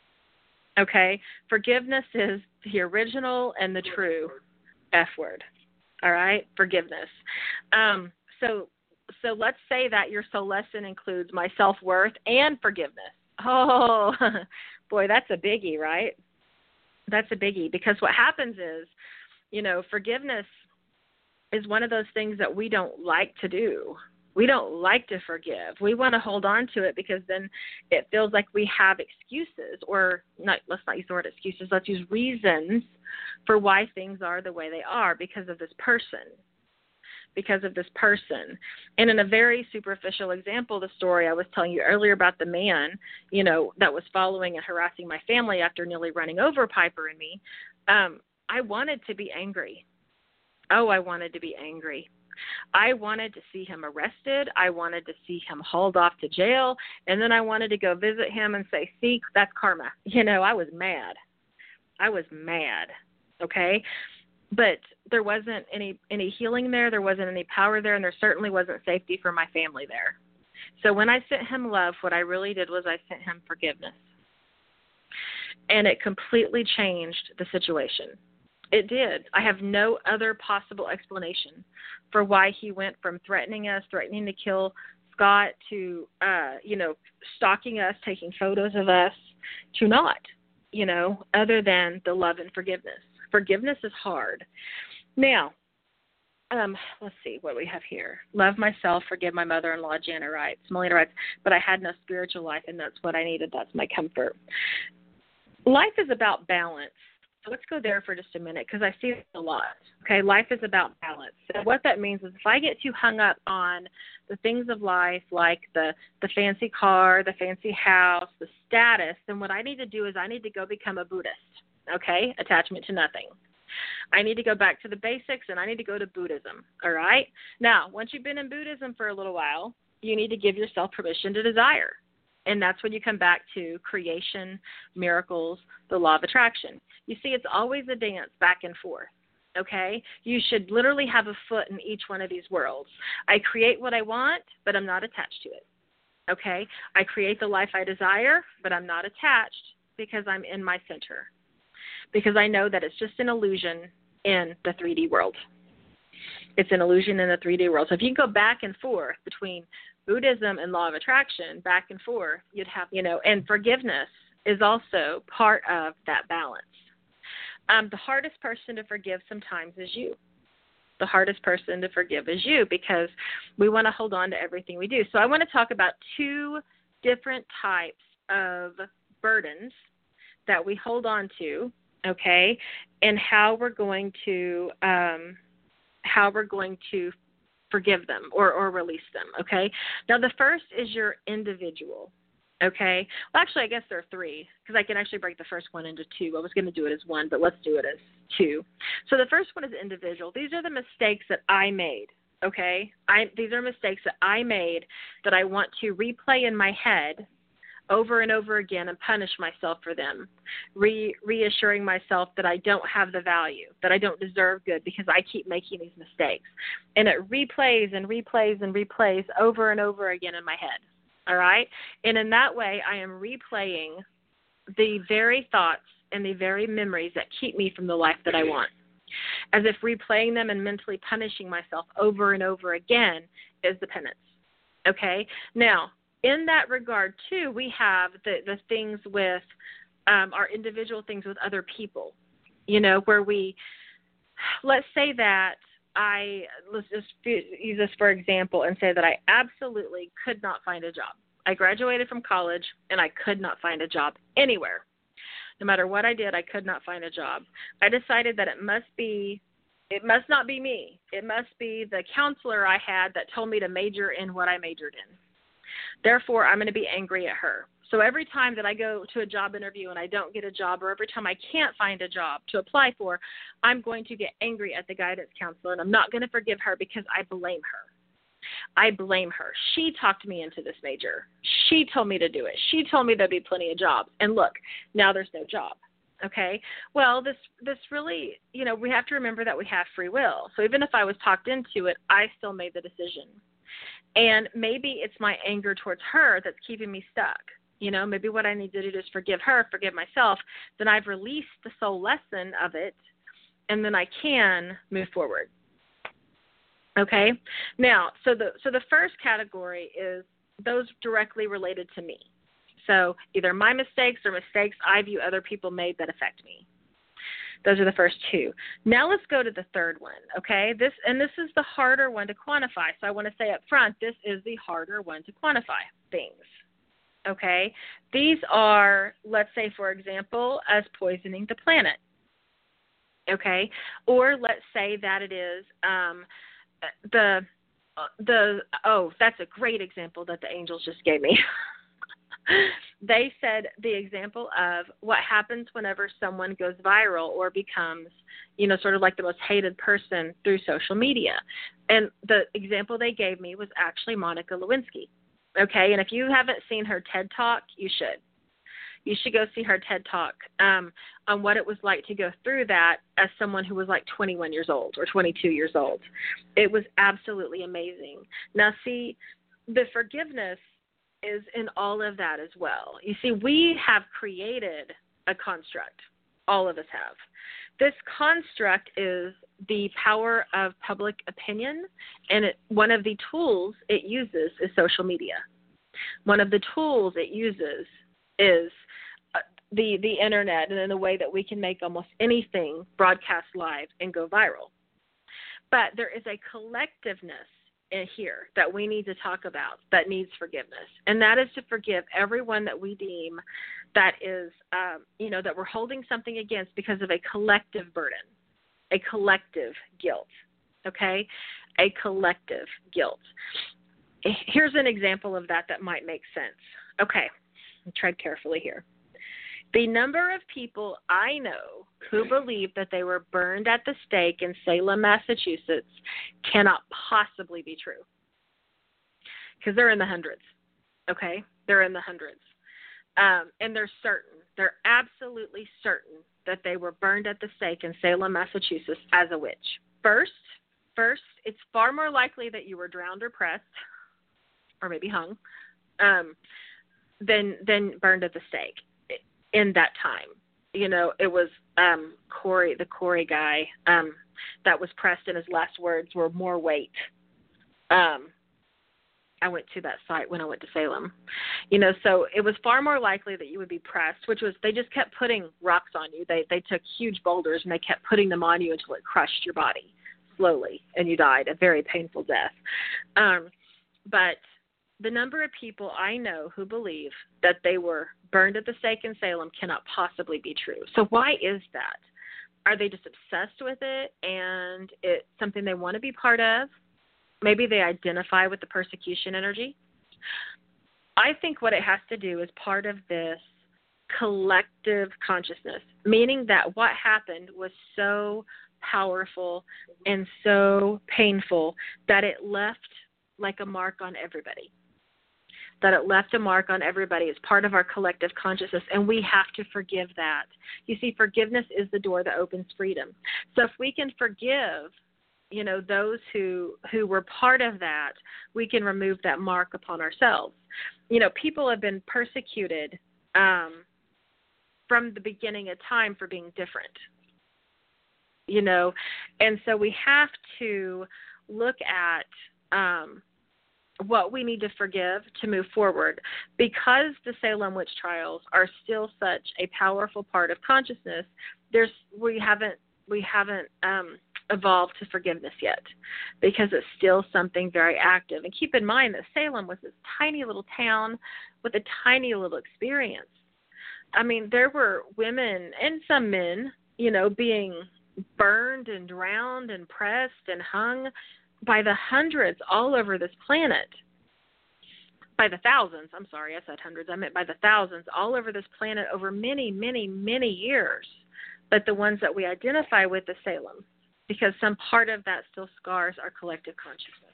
Okay? Forgiveness is the original and the true F word. All right? Forgiveness. Um, so So let's say that your soul lesson includes my self-worth and forgiveness. Oh, boy, that's a biggie, right? That's a biggie, because what happens is, you know, forgiveness is one of those things that we don't like to do. We don't like to forgive. We want to hold on to it because then it feels like we have excuses, or not, let's not use the word excuses. Let's use reasons for why things are the way they are because of this person. because of this person. And in a very superficial example, the story I was telling you earlier about the man, you know, that was following and harassing my family after nearly running over Piper and me, um, I wanted to be angry. Oh, I wanted to be angry. I wanted to see him arrested. I wanted to see him hauled off to jail. And then I wanted to go visit him and say, see, that's karma. You know, I was mad. I was mad. Okay. But there wasn't any, any healing there. There wasn't any power there. And there certainly wasn't safety for my family there. So when I sent him love, what I really did was I sent him forgiveness. And it completely changed the situation. It did. I have no other possible explanation for why he went from threatening us, threatening to kill Scott, to, uh, you know, stalking us, taking photos of us, to not, you know, other than the love and forgiveness. Forgiveness is hard. Now, um, let's see what we have here. Love myself, forgive my mother-in-law, Jana writes. Melina writes, but I had no spiritual life, and that's what I needed. That's my comfort. Life is about balance. So let's go there for just a minute because I see it a lot. Okay, life is about balance. So what that means is if I get too hung up on the things of life, like the, the fancy car, the fancy house, the status, then what I need to do is I need to go become a Buddhist. Okay, attachment to nothing. I need to go back to the basics, and I need to go to Buddhism. All right? Now, once you've been in Buddhism for a little while, you need to give yourself permission to desire. And that's when you come back to creation, miracles, the law of attraction. You see, it's always a dance back and forth, okay? You should literally have a foot in each one of these worlds. I create what I want, but I'm not attached to it, okay? I create the life I desire, but I'm not attached because I'm in my center, because I know that it's just an illusion in the three D world. It's an illusion in the three D world. So if you go back and forth between Buddhism and law of attraction, back and forth, you'd have, you know, and forgiveness is also part of that balance. Um, the hardest person to forgive sometimes is you. The hardest person to forgive is you, because we want to hold on to everything we do. So I want to talk about two different types of burdens that we hold on to, okay, and how we're going to um, how we're going to forgive them or, or release them, okay? Now, the first is your individual, okay? Well, actually, I guess there are three, because I can actually break the first one into two. I was going to do it as one, but let's do it as two. So the first one is individual. These are the mistakes that I made, okay? I, these are mistakes that I made that I want to replay in my head over and over again and punish myself for them, Re- reassuring myself that I don't have the value, that I don't deserve good because I keep making these mistakes. And it replays and replays and replays over and over again in my head, all right? And in that way, I am replaying the very thoughts and the very memories that keep me from the life that I want, as if replaying them and mentally punishing myself over and over again is the penance, okay? Now, in that regard, too, we have the, the things with um, our individual things with other people, you know, where we, let's say that I, let's just use this for example and say that I absolutely could not find a job. I graduated from college and I could not find a job anywhere. No matter what I did, I could not find a job. I decided that it must be, it must not be me. It must be the counselor I had that told me to major in what I majored in. Therefore, I'm going to be angry at her. So every time that I go to a job interview and I don't get a job, or every time I can't find a job to apply for, I'm going to get angry at the guidance counselor, and I'm not going to forgive her because I blame her. I blame her. She talked me into this major. She told me to do it. She told me there'd be plenty of jobs. And look, now there's no job. Okay? Well, this this really, you know, we have to remember that we have free will. So even if I was talked into it, I still made the decision. And maybe it's my anger towards her that's keeping me stuck. You know, maybe what I need to do is forgive her, forgive myself. Then I've released the soul lesson of it, and then I can move forward. Okay? Now, so the so the first category is those directly related to me. So either my mistakes or mistakes I view other people made that affect me. Those are the first two. Now let's go to the third one, okay? This and this is the harder one to quantify. So I want to say up front, this is the harder one to quantify things, okay? These are, let's say, for example, us poisoning the planet, okay? Or let's say that it is um, the, the, oh, that's a great example that the angels just gave me. They said the example of what happens whenever someone goes viral or becomes, you know, sort of like the most hated person through social media. And the example they gave me was actually Monica Lewinsky. Okay, and if you haven't seen her TED Talk, you should. You should go see her TED Talk um, on what it was like to go through that as someone who was like twenty-one years old or twenty-two years old. It was absolutely amazing. Now, see, the forgiveness is in all of that as well. You see, we have created a construct. All of us have. This construct is the power of public opinion, and it, one of the tools it uses is social media. One of the tools it uses is uh, the, the internet, and in the way that we can make almost anything broadcast live and go viral. But there is a collectiveness in here that we need to talk about that needs forgiveness, and that is to forgive everyone that we deem that is, um, you know, that we're holding something against because of a collective burden, a collective guilt, okay, a collective guilt. Here's an example of that that might make sense. Okay, tread carefully here. The number of people I know who believe that they were burned at the stake in Salem, Massachusetts cannot possibly be true. because they're in the hundreds, okay? They're in the hundreds. Um, and they're certain, they're absolutely certain that they were burned at the stake in Salem, Massachusetts as a witch. First, first, it's far more likely that you were drowned or pressed, or maybe hung, um, than, than burned at the stake in that time. You know, it was um, Corey, the Corey guy, um, that was pressed, and his last words were more weight. Um, I went to that site when I went to Salem. You know, so it was far more likely that you would be pressed, which was they just kept putting rocks on you. They they took huge boulders, and they kept putting them on you until it crushed your body slowly, and you died a very painful death. Um, but the number of people I know who believe that they were burned at the stake in Salem cannot possibly be true. So why is that? Are they just obsessed with it and it's something they want to be part of? Maybe they identify with the persecution energy. I think what it has to do is part of this collective consciousness, meaning that what happened was so powerful and so painful that it left like a mark on everybody. That it left a mark on everybody. It's part of our collective consciousness, and we have to forgive that. You see, forgiveness is the door that opens freedom. So if we can forgive, you know, those who who were part of that, we can remove that mark upon ourselves. You know, people have been persecuted um, from the beginning of time for being different. You know, and so we have to look at um, what we need to forgive to move forward, because the Salem witch trials are still such a powerful part of consciousness. There's we haven't we haven't um, evolved to forgiveness yet, because it's still something very active. And keep in mind that Salem was this tiny little town with a tiny little experience. I mean, there were women and some men, you know, being burned and drowned and pressed and hung by the hundreds all over this planet. By the thousands, I'm sorry, I said hundreds, I meant by the thousands all over this planet over many, many, many years. But the ones that we identify with is Salem, because some part of that still scars our collective consciousness.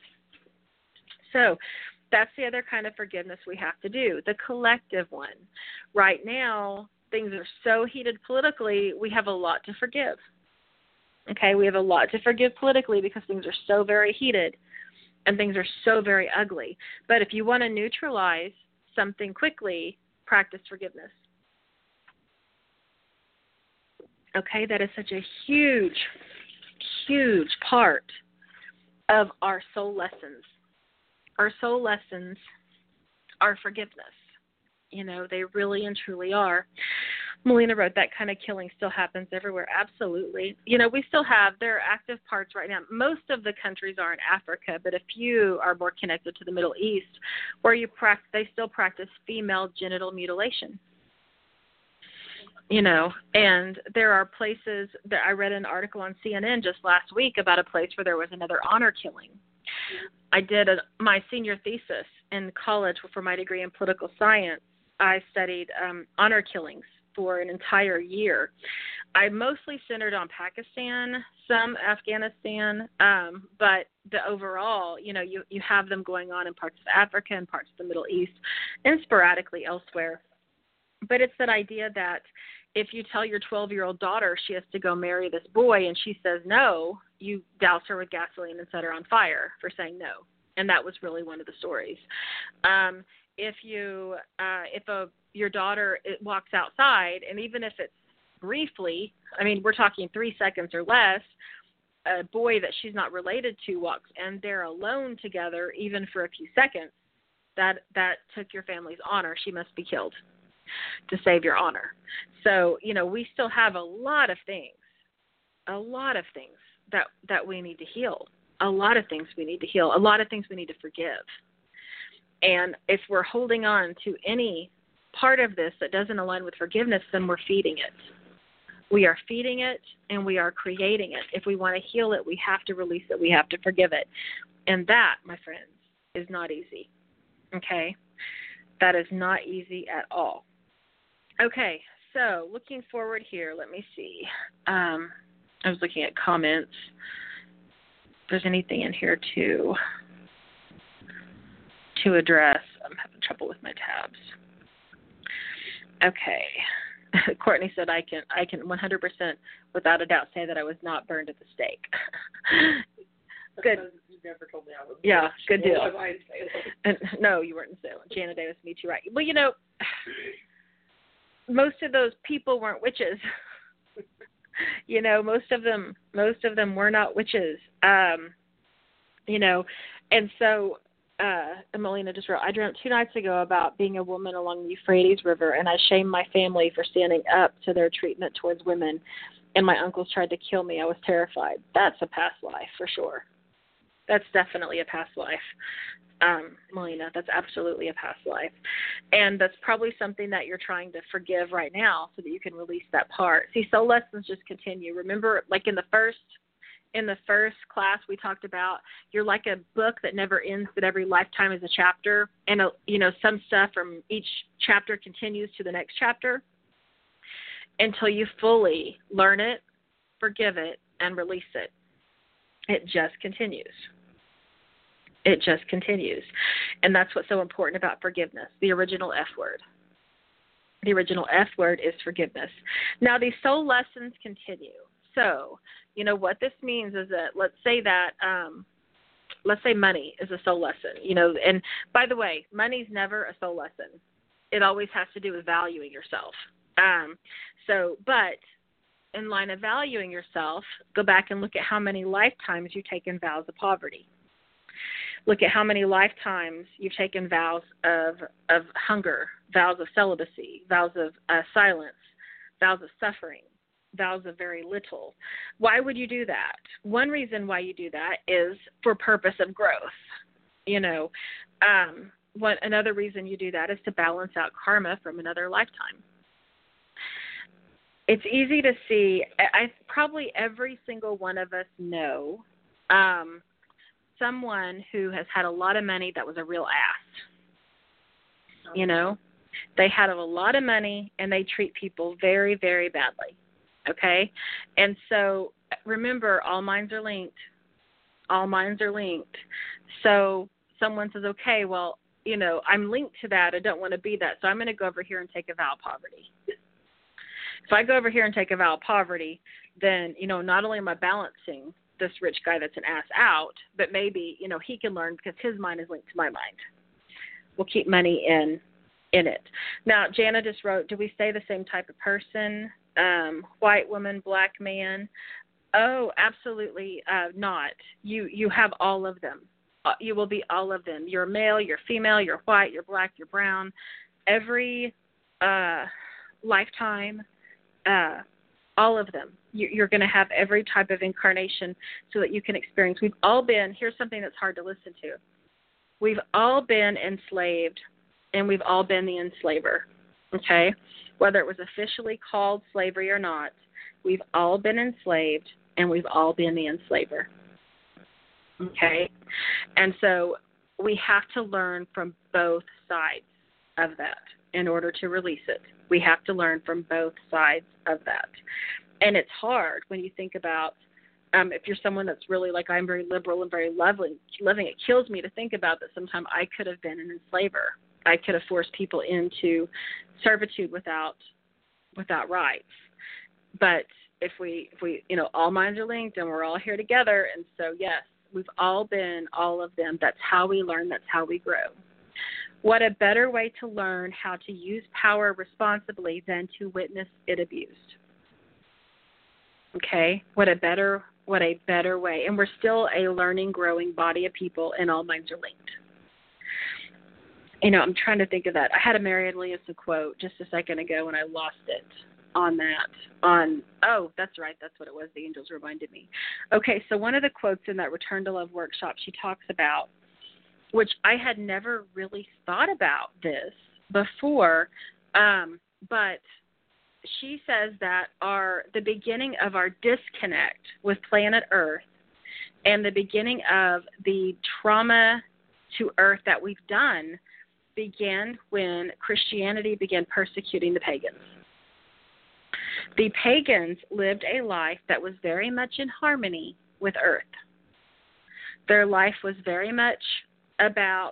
So that's the other kind of forgiveness we have to do, the collective one. Right now, things are so heated politically, we have a lot to forgive. Okay, we have a lot to forgive politically because things are so very heated and things are so very ugly. But if you want to neutralize something quickly, practice forgiveness. Okay, that is such a huge, huge part of our soul lessons. Our soul lessons are forgiveness. You know, they really and truly are. Melina wrote, that kind of killing still happens everywhere. Absolutely. You know, we still have, there are active parts right now. Most of the countries are in Africa, but a few are more connected to the Middle East, where you practice, they still practice female genital mutilation. You know, and there are places that I read an article on C N N just last week about a place where there was another honor killing. I did a, my senior thesis in college for my degree in political science. I studied um, honor killings for an entire year. I mostly centered on Pakistan, some Afghanistan, um, but the overall, you know, you, you have them going on in parts of Africa and parts of the Middle East and sporadically elsewhere. But it's that idea that if you tell your twelve-year-old daughter she has to go marry this boy and she says no, you douse her with gasoline and set her on fire for saying no. And that was really one of the stories. Um, if you, uh, if a your daughter it walks outside, and even if it's briefly, I mean, we're talking three seconds or less, a boy that she's not related to walks and they're alone together, even for a few seconds, that that took your family's honor. She must be killed to save your honor. So, you know, we still have a lot of things, a lot of things that, that we need to heal, a lot of things we need to heal, a lot of things we need to forgive. And if we're holding on to any part of this that doesn't align with forgiveness, then we're feeding it. We are feeding it and we are creating it. If we want to heal it, we have to release it. We have to forgive it. And that, my friends, is not easy. Okay? That is not easy at all. Okay, so looking forward here, let me see. Um, I was looking at comments. If there's anything in here to to address. I'm having trouble with my tabs. Okay. Courtney said I can I can one hundred percent without a doubt say that I was not burned at the stake. Good. You never told me I was. Yeah, good deal. Well, I say And, no, you weren't in Salem. Jana Davis, me too, right. Well, you know, most of those people weren't witches. You know, most of them most of them were not witches. Um, you know, and so uh, Emelina just wrote, I dreamt two nights ago about being a woman along the Euphrates River, and I shamed my family for standing up to their treatment towards women, and my uncles tried to kill me. I was terrified. That's a past life for sure. That's definitely a past life, um, Melina. That's absolutely a past life. And that's probably something that you're trying to forgive right now so that you can release that part. See, soul lessons just continue. Remember, like in the first in the first class we talked about, you're like a book that never ends, but every lifetime is a chapter. And, uh, you know, some stuff from each chapter continues to the next chapter until you fully learn it, forgive it, and release it. It just continues. It just continues. And that's what's so important about forgiveness, the original F word. The original F word is forgiveness. Now, these soul lessons continue. So, you know, what this means is that, let's say that, um, let's say money is a soul lesson, you know, and by the way, money's never a soul lesson. It always has to do with valuing yourself. Um, so, but in line of valuing yourself, go back and look at how many lifetimes you've taken vows of poverty. Look at how many lifetimes you've taken vows of of hunger, vows of celibacy, vows of uh, silence, vows of suffering, vows of very little. Why would you do that? One reason why you do that is for purpose of growth. You know, um, what another reason you do that is to balance out karma from another lifetime. It's easy to see. I probably every single one of us know um, someone who has had a lot of money that was a real ass. You know, they had a lot of money and they treat people very, very badly. Okay, and so remember, all minds are linked. All minds are linked. So someone says, okay, well, you know, I'm linked to that. I don't want to be that, so I'm going to go over here and take a vow of poverty. If I go over here and take a vow of poverty, then, you know, not only am I balancing this rich guy that's an ass out, but maybe, you know, he can learn because his mind is linked to my mind. We'll keep money in in it. Now, Jana just wrote, do we say the same type of person? Um, white woman, black man? Oh, absolutely uh, not. You you have all of them. Uh, you will be all of them. You're male, you're female, you're white, you're black, you're brown. Every uh, lifetime, uh, all of them. You, you're going to have every type of incarnation so that you can experience. We've all been, here's something that's hard to listen to. We've all been enslaved, and we've all been the enslaver, okay? Whether it was officially called slavery or not, we've all been enslaved, and we've all been the enslaver, okay? And so we have to learn from both sides of that in order to release it. We have to learn from both sides of that. And it's hard when you think about, um, if you're someone that's really like, I'm very liberal and very loving, loving, it kills me to think about that sometime I could have been an enslaver. I could have forced people into servitude without without rights. But if we, if we, you know, all minds are linked and we're all here together, and so, yes, we've all been all of them. That's how we learn. That's how we grow. What a better way to learn how to use power responsibly than to witness it abused. Okay? What a better what a better way. And we're still a learning, growing body of people, and all minds are linked. You know, I'm trying to think of that. I had a Marianne Williamson quote just a second ago, and I lost it on that. On oh, that's right. That's what it was. The angels reminded me. Okay, so one of the quotes in that Return to Love workshop, she talks about, which I had never really thought about this before, um, but she says that our the beginning of our disconnect with planet Earth and the beginning of the trauma to Earth that we've done began when Christianity began persecuting the pagans. The pagans lived a life that was very much in harmony with Earth. Their life was very much about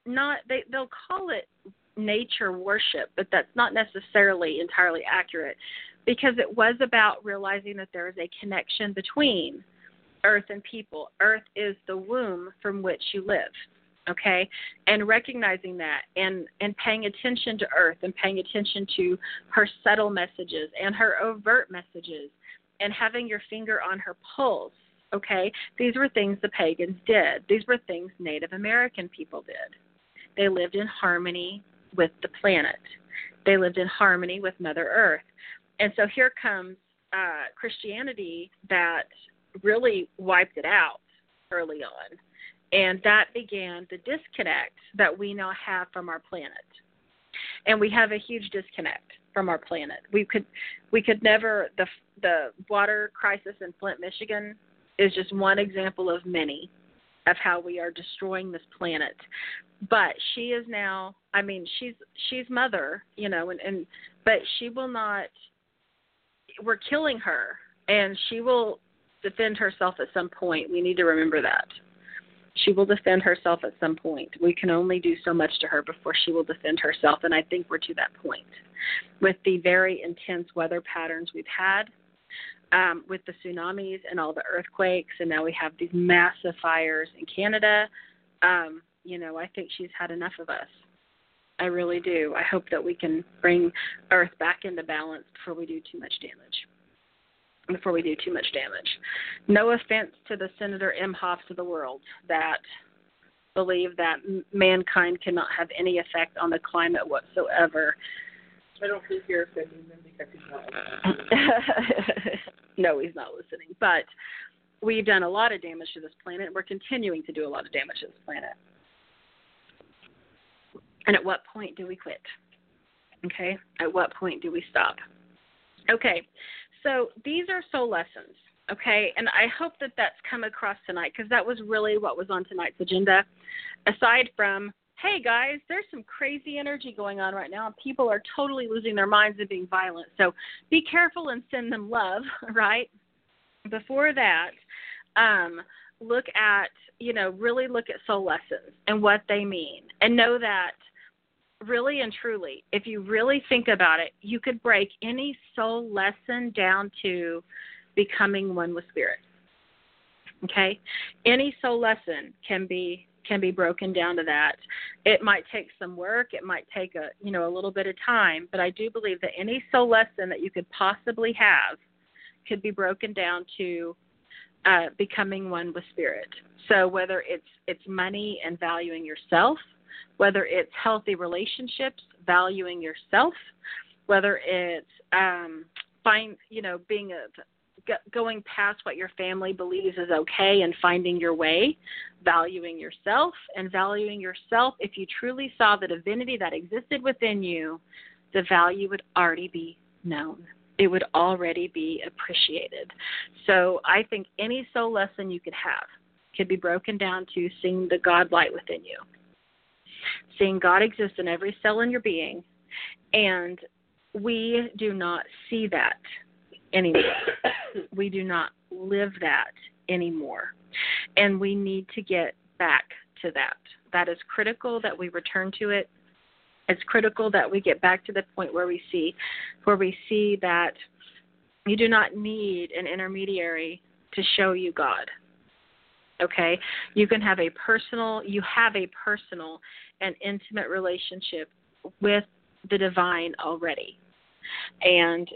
not they they'll call it nature worship, but that's not necessarily entirely accurate, because it was about realizing that there is a connection between earth and people. Earth is the womb from which you live, okay? And recognizing that and, and paying attention to earth and paying attention to her subtle messages and her overt messages and having your finger on her pulse, okay? These were things the pagans did. These were things Native American people did. They lived in harmony with the planet. They lived in harmony with Mother Earth. And so here comes uh, Christianity that really wiped it out early on. And that began the disconnect that we now have from our planet. And we have a huge disconnect from our planet. We could we could never, the the water crisis in Flint, Michigan is just one example of many of how we are destroying this planet. But she is now, I mean, she's she's mother, you know, and, and but she will not, we're killing her, and she will defend herself at some point. We need to remember that. She will defend herself at some point. We can only do so much to her before she will defend herself, and I think we're to that point. With the very intense weather patterns we've had, um, with the tsunamis and all the earthquakes, and now we have these massive fires in Canada, um, you know, I think she's had enough of us. I really do. I hope that we can bring Earth back into balance before we do too much damage. Before we do too much damage. No offense to the Senator Imhoffs of the world that believe that m- mankind cannot have any effect on the climate whatsoever. I don't think you're offending him because he's not listening. No, he's not listening. But we've done a lot of damage to this planet. We're continuing to do a lot of damage to this planet. And at what point do we quit? Okay? At what point do we stop? Okay. So these are soul lessons, okay? And I hope that that's come across tonight, because that was really what was on tonight's agenda. Aside from, hey, guys, there's some crazy energy going on right now, and people are totally losing their minds and being violent. So be careful and send them love, right? Before that, um, look at, you know, really look at soul lessons and what they mean, and know that really and truly, if you really think about it, you could break any soul lesson down to becoming one with spirit. Okay? Any soul lesson can be can be broken down to that. It might take some work, it might take a, you know, a little bit of time, but I do believe that any soul lesson that you could possibly have could be broken down to uh, becoming one with spirit. So whether it's it's money and valuing yourself, whether it's healthy relationships, valuing yourself, whether it's um, find, you know, being a, going past what your family believes is okay and finding your way, valuing yourself, and valuing yourself. If you truly saw the divinity that existed within you, the value would already be known. It would already be appreciated. So I think any soul lesson you could have could be broken down to seeing the God light within you. Seeing God exist in every cell in your being, and we do not see that anymore. We do not live that anymore, and we need to get back to that. That is critical that we return to it. It's critical that we get back to the point where we see, where we see that you do not need an intermediary to show you God. Okay, you can have a personal, you have a personal and intimate relationship with the divine already. And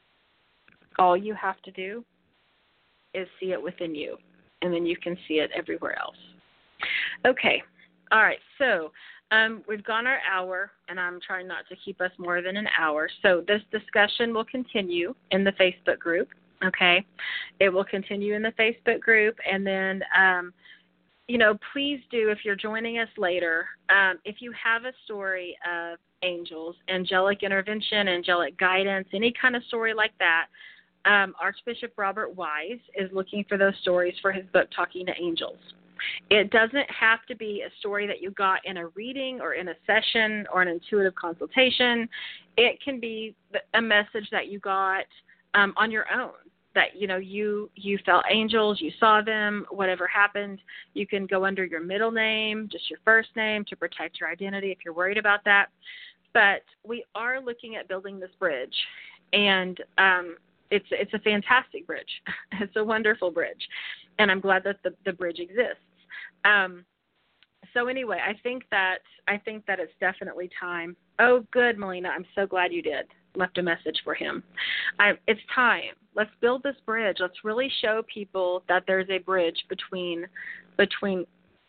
all you have to do is see it within you, and then you can see it everywhere else. Okay, all right, so um, we've gone our hour, and I'm trying not to keep us more than an hour. So this discussion will continue in the Facebook group. Okay, it will continue in the Facebook group, and then, um, you know, please do, if you're joining us later, um, if you have a story of angels, angelic intervention, angelic guidance, any kind of story like that, um, Archbishop Robert Wise is looking for those stories for his book, Talking to Angels. It doesn't have to be a story that you got in a reading or in a session or an intuitive consultation. It can be a message that you got um, on your own, that, you know, you, you felt angels, you saw them, whatever happened, you can go under your middle name, just your first name, to protect your identity if you're worried about that. But we are looking at building this bridge, and um, it's it's a fantastic bridge. It's a wonderful bridge, and I'm glad that the, the bridge exists. Um, so anyway, I think that I think that it's definitely time. Oh, good, Melina. I'm so glad you did. Left a message for him. I, it's time. Let's build this bridge. Let's really show people that there's a bridge between between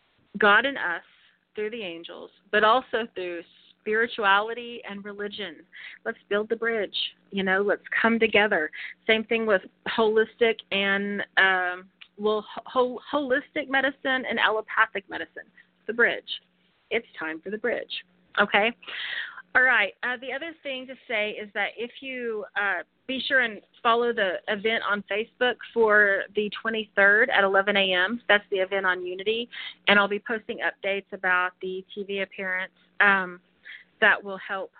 God and us through the angels, but also through spirituality and religion. Let's build the bridge. You know, let's come together. Same thing with holistic and um, well, ho- holistic medicine and allopathic medicine. The bridge. It's time for the bridge. Okay. All right. Uh, the other thing to say is that if you uh, be sure and follow the event on Facebook for the twenty-third at eleven a.m. That's the event on Unity, and I'll be posting updates about the T V appearance um, that will help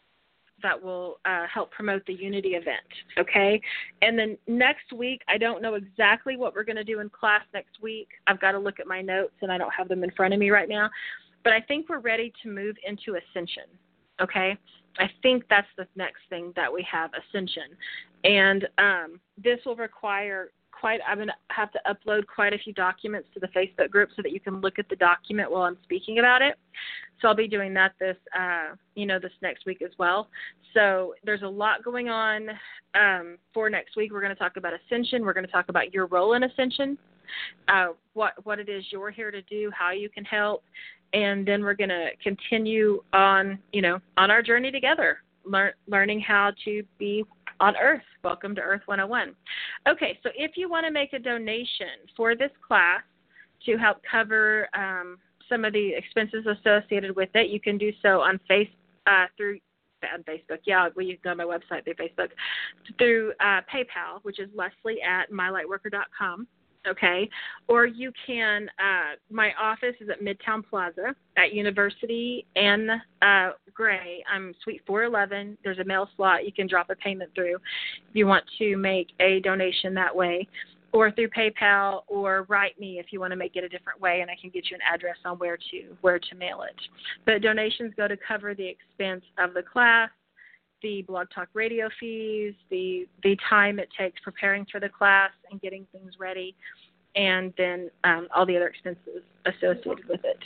that will uh, help promote the Unity event. Okay. And then next week, I don't know exactly what we're going to do in class next week. I've got to look at my notes, and I don't have them in front of me right now. But I think we're ready to move into Ascension. Okay, I think that's the next thing that we have, Ascension. And um, this will require quite, I'm going to have to upload quite a few documents to the Facebook group so that you can look at the document while I'm speaking about it. So I'll be doing that this, uh, you know, this next week as well. So there's a lot going on um, for next week. We're going to talk about Ascension. We're going to talk about your role in Ascension, uh, what, what it is you're here to do, how you can help. And then we're going to continue on, you know, on our journey together, learn, learning how to be on Earth. Welcome to Earth one oh one. Okay, so if you want to make a donation for this class to help cover um, some of the expenses associated with it, you can do so on face uh, through on Facebook. Yeah, well, you can go on my website through Facebook, through uh, PayPal, which is Leslie at my light worker dot com. Okay, or you can, uh, my office is at Midtown Plaza at University and uh, Gray. I'm Suite four eleven. There's a mail slot. You can drop a payment through if you want to make a donation that way, or through PayPal, or write me if you want to make it a different way, and I can get you an address on where to where to mail it. But donations go to cover the expense of the class, the Blog Talk Radio fees, the the time it takes preparing for the class and getting things ready, and then um, all the other expenses associated with it.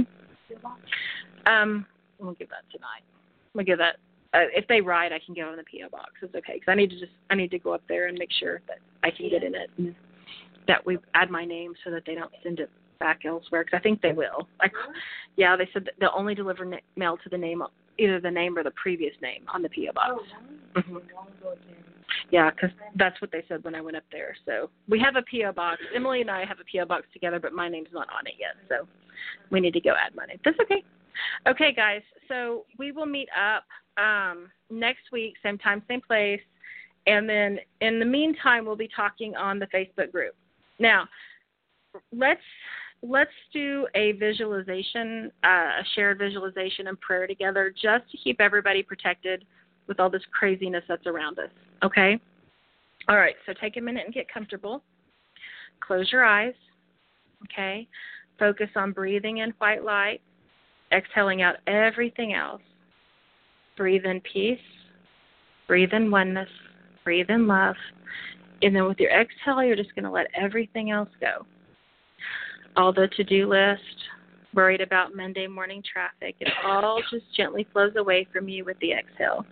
Hmm? Um, we'll give that tonight. We'll give that. Uh, if they write, I can get on the P O box. It's okay, because I need to just I need to go up there and make sure that I can get in it, and that we add my name so that they don't send it back elsewhere. Because I think they will. Like, yeah, they said that they'll only deliver na- mail to the name, either the name or the previous name on the P O box. Oh, mm-hmm. Yeah, because that's what they said when I went up there. So we have a P O box. Emily and I have a P O box together, but my name's not on it yet. So we need to go add my name. That's okay. Okay, guys. So we will meet up um, next week, same time, same place. And then in the meantime, we'll be talking on the Facebook group. Now, let's let's do a visualization, uh, a shared visualization and prayer together, just to keep everybody protected with all this craziness that's around us. Okay? All right, so take a minute and get comfortable. Close your eyes. Okay? Focus on breathing in white light, exhaling out everything else. Breathe in peace. Breathe in oneness. Breathe in love. And then with your exhale, you're just going to let everything else go. All the to-do list, worried about Monday morning traffic, it all just gently flows away from you with the exhale.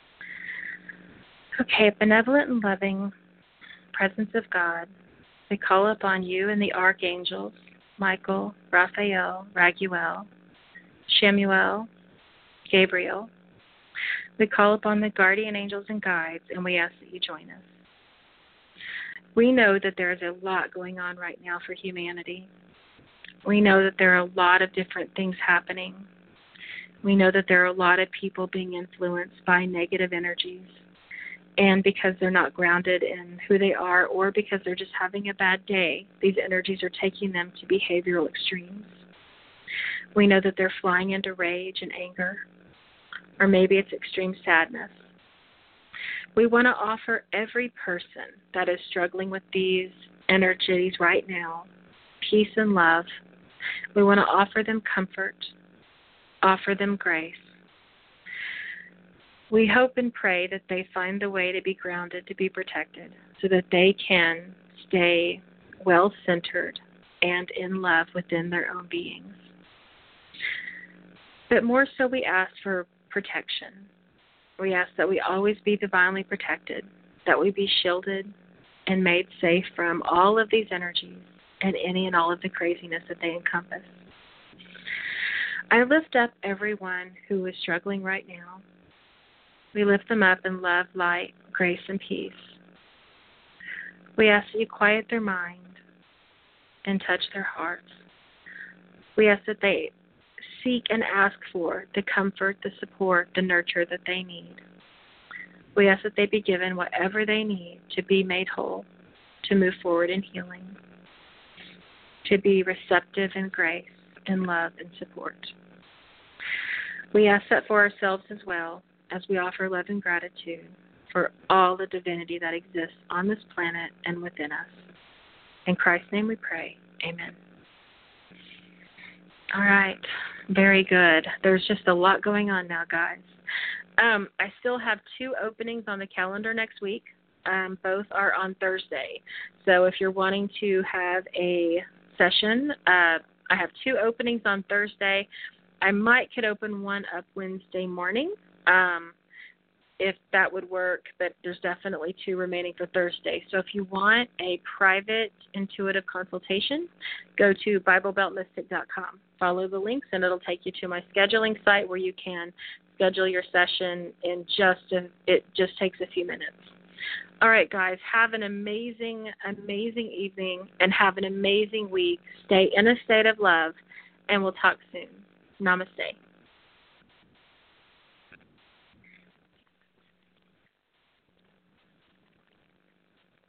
Okay, benevolent and loving presence of God, we call upon you and the archangels, Michael, Raphael, Raguel, Shemuel, Gabriel. We call upon the guardian angels and guides, and we ask that you join us. We know that there is a lot going on right now for humanity. We know that there are a lot of different things happening. We know that there are a lot of people being influenced by negative energies. And because they're not grounded in who they are, or because they're just having a bad day, these energies are taking them to behavioral extremes. We know that they're flying into rage and anger, or maybe it's extreme sadness. We want to offer every person that is struggling with these energies right now peace and love. We want to offer them comfort, offer them grace. We hope and pray that they find the way to be grounded, to be protected, so that they can stay well-centered and in love within their own beings. But more so, we ask for protection. We ask that we always be divinely protected, that we be shielded and made safe from all of these energies and any and all of the craziness that they encompass. I lift up everyone who is struggling right now. We lift them up in love, light, grace, and peace. We ask that you quiet their mind and touch their hearts. We ask that they seek and ask for the comfort, the support, the nurture that they need. We ask that they be given whatever they need to be made whole, to move forward in healing, to be receptive in grace and love and support. We ask that for ourselves as well, as we offer love and gratitude for all the divinity that exists on this planet and within us. In Christ's name we pray. Amen. All right. Very good. There's just a lot going on now, guys. Um, I still have two openings on the calendar next week. Um, both are on Thursday. So if you're wanting to have a session, uh, I have two openings on Thursday. I might could open one up Wednesday morning, um, if that would work, but there's definitely two remaining for Thursday. So if you want a private intuitive consultation, go to Bible Belt Mystic dot com. Follow the links, and it'll take you to my scheduling site where you can schedule your session in just a, it just takes a few minutes. All right, guys, have an amazing, amazing evening and have an amazing week. Stay in a state of love, and we'll talk soon. Namaste.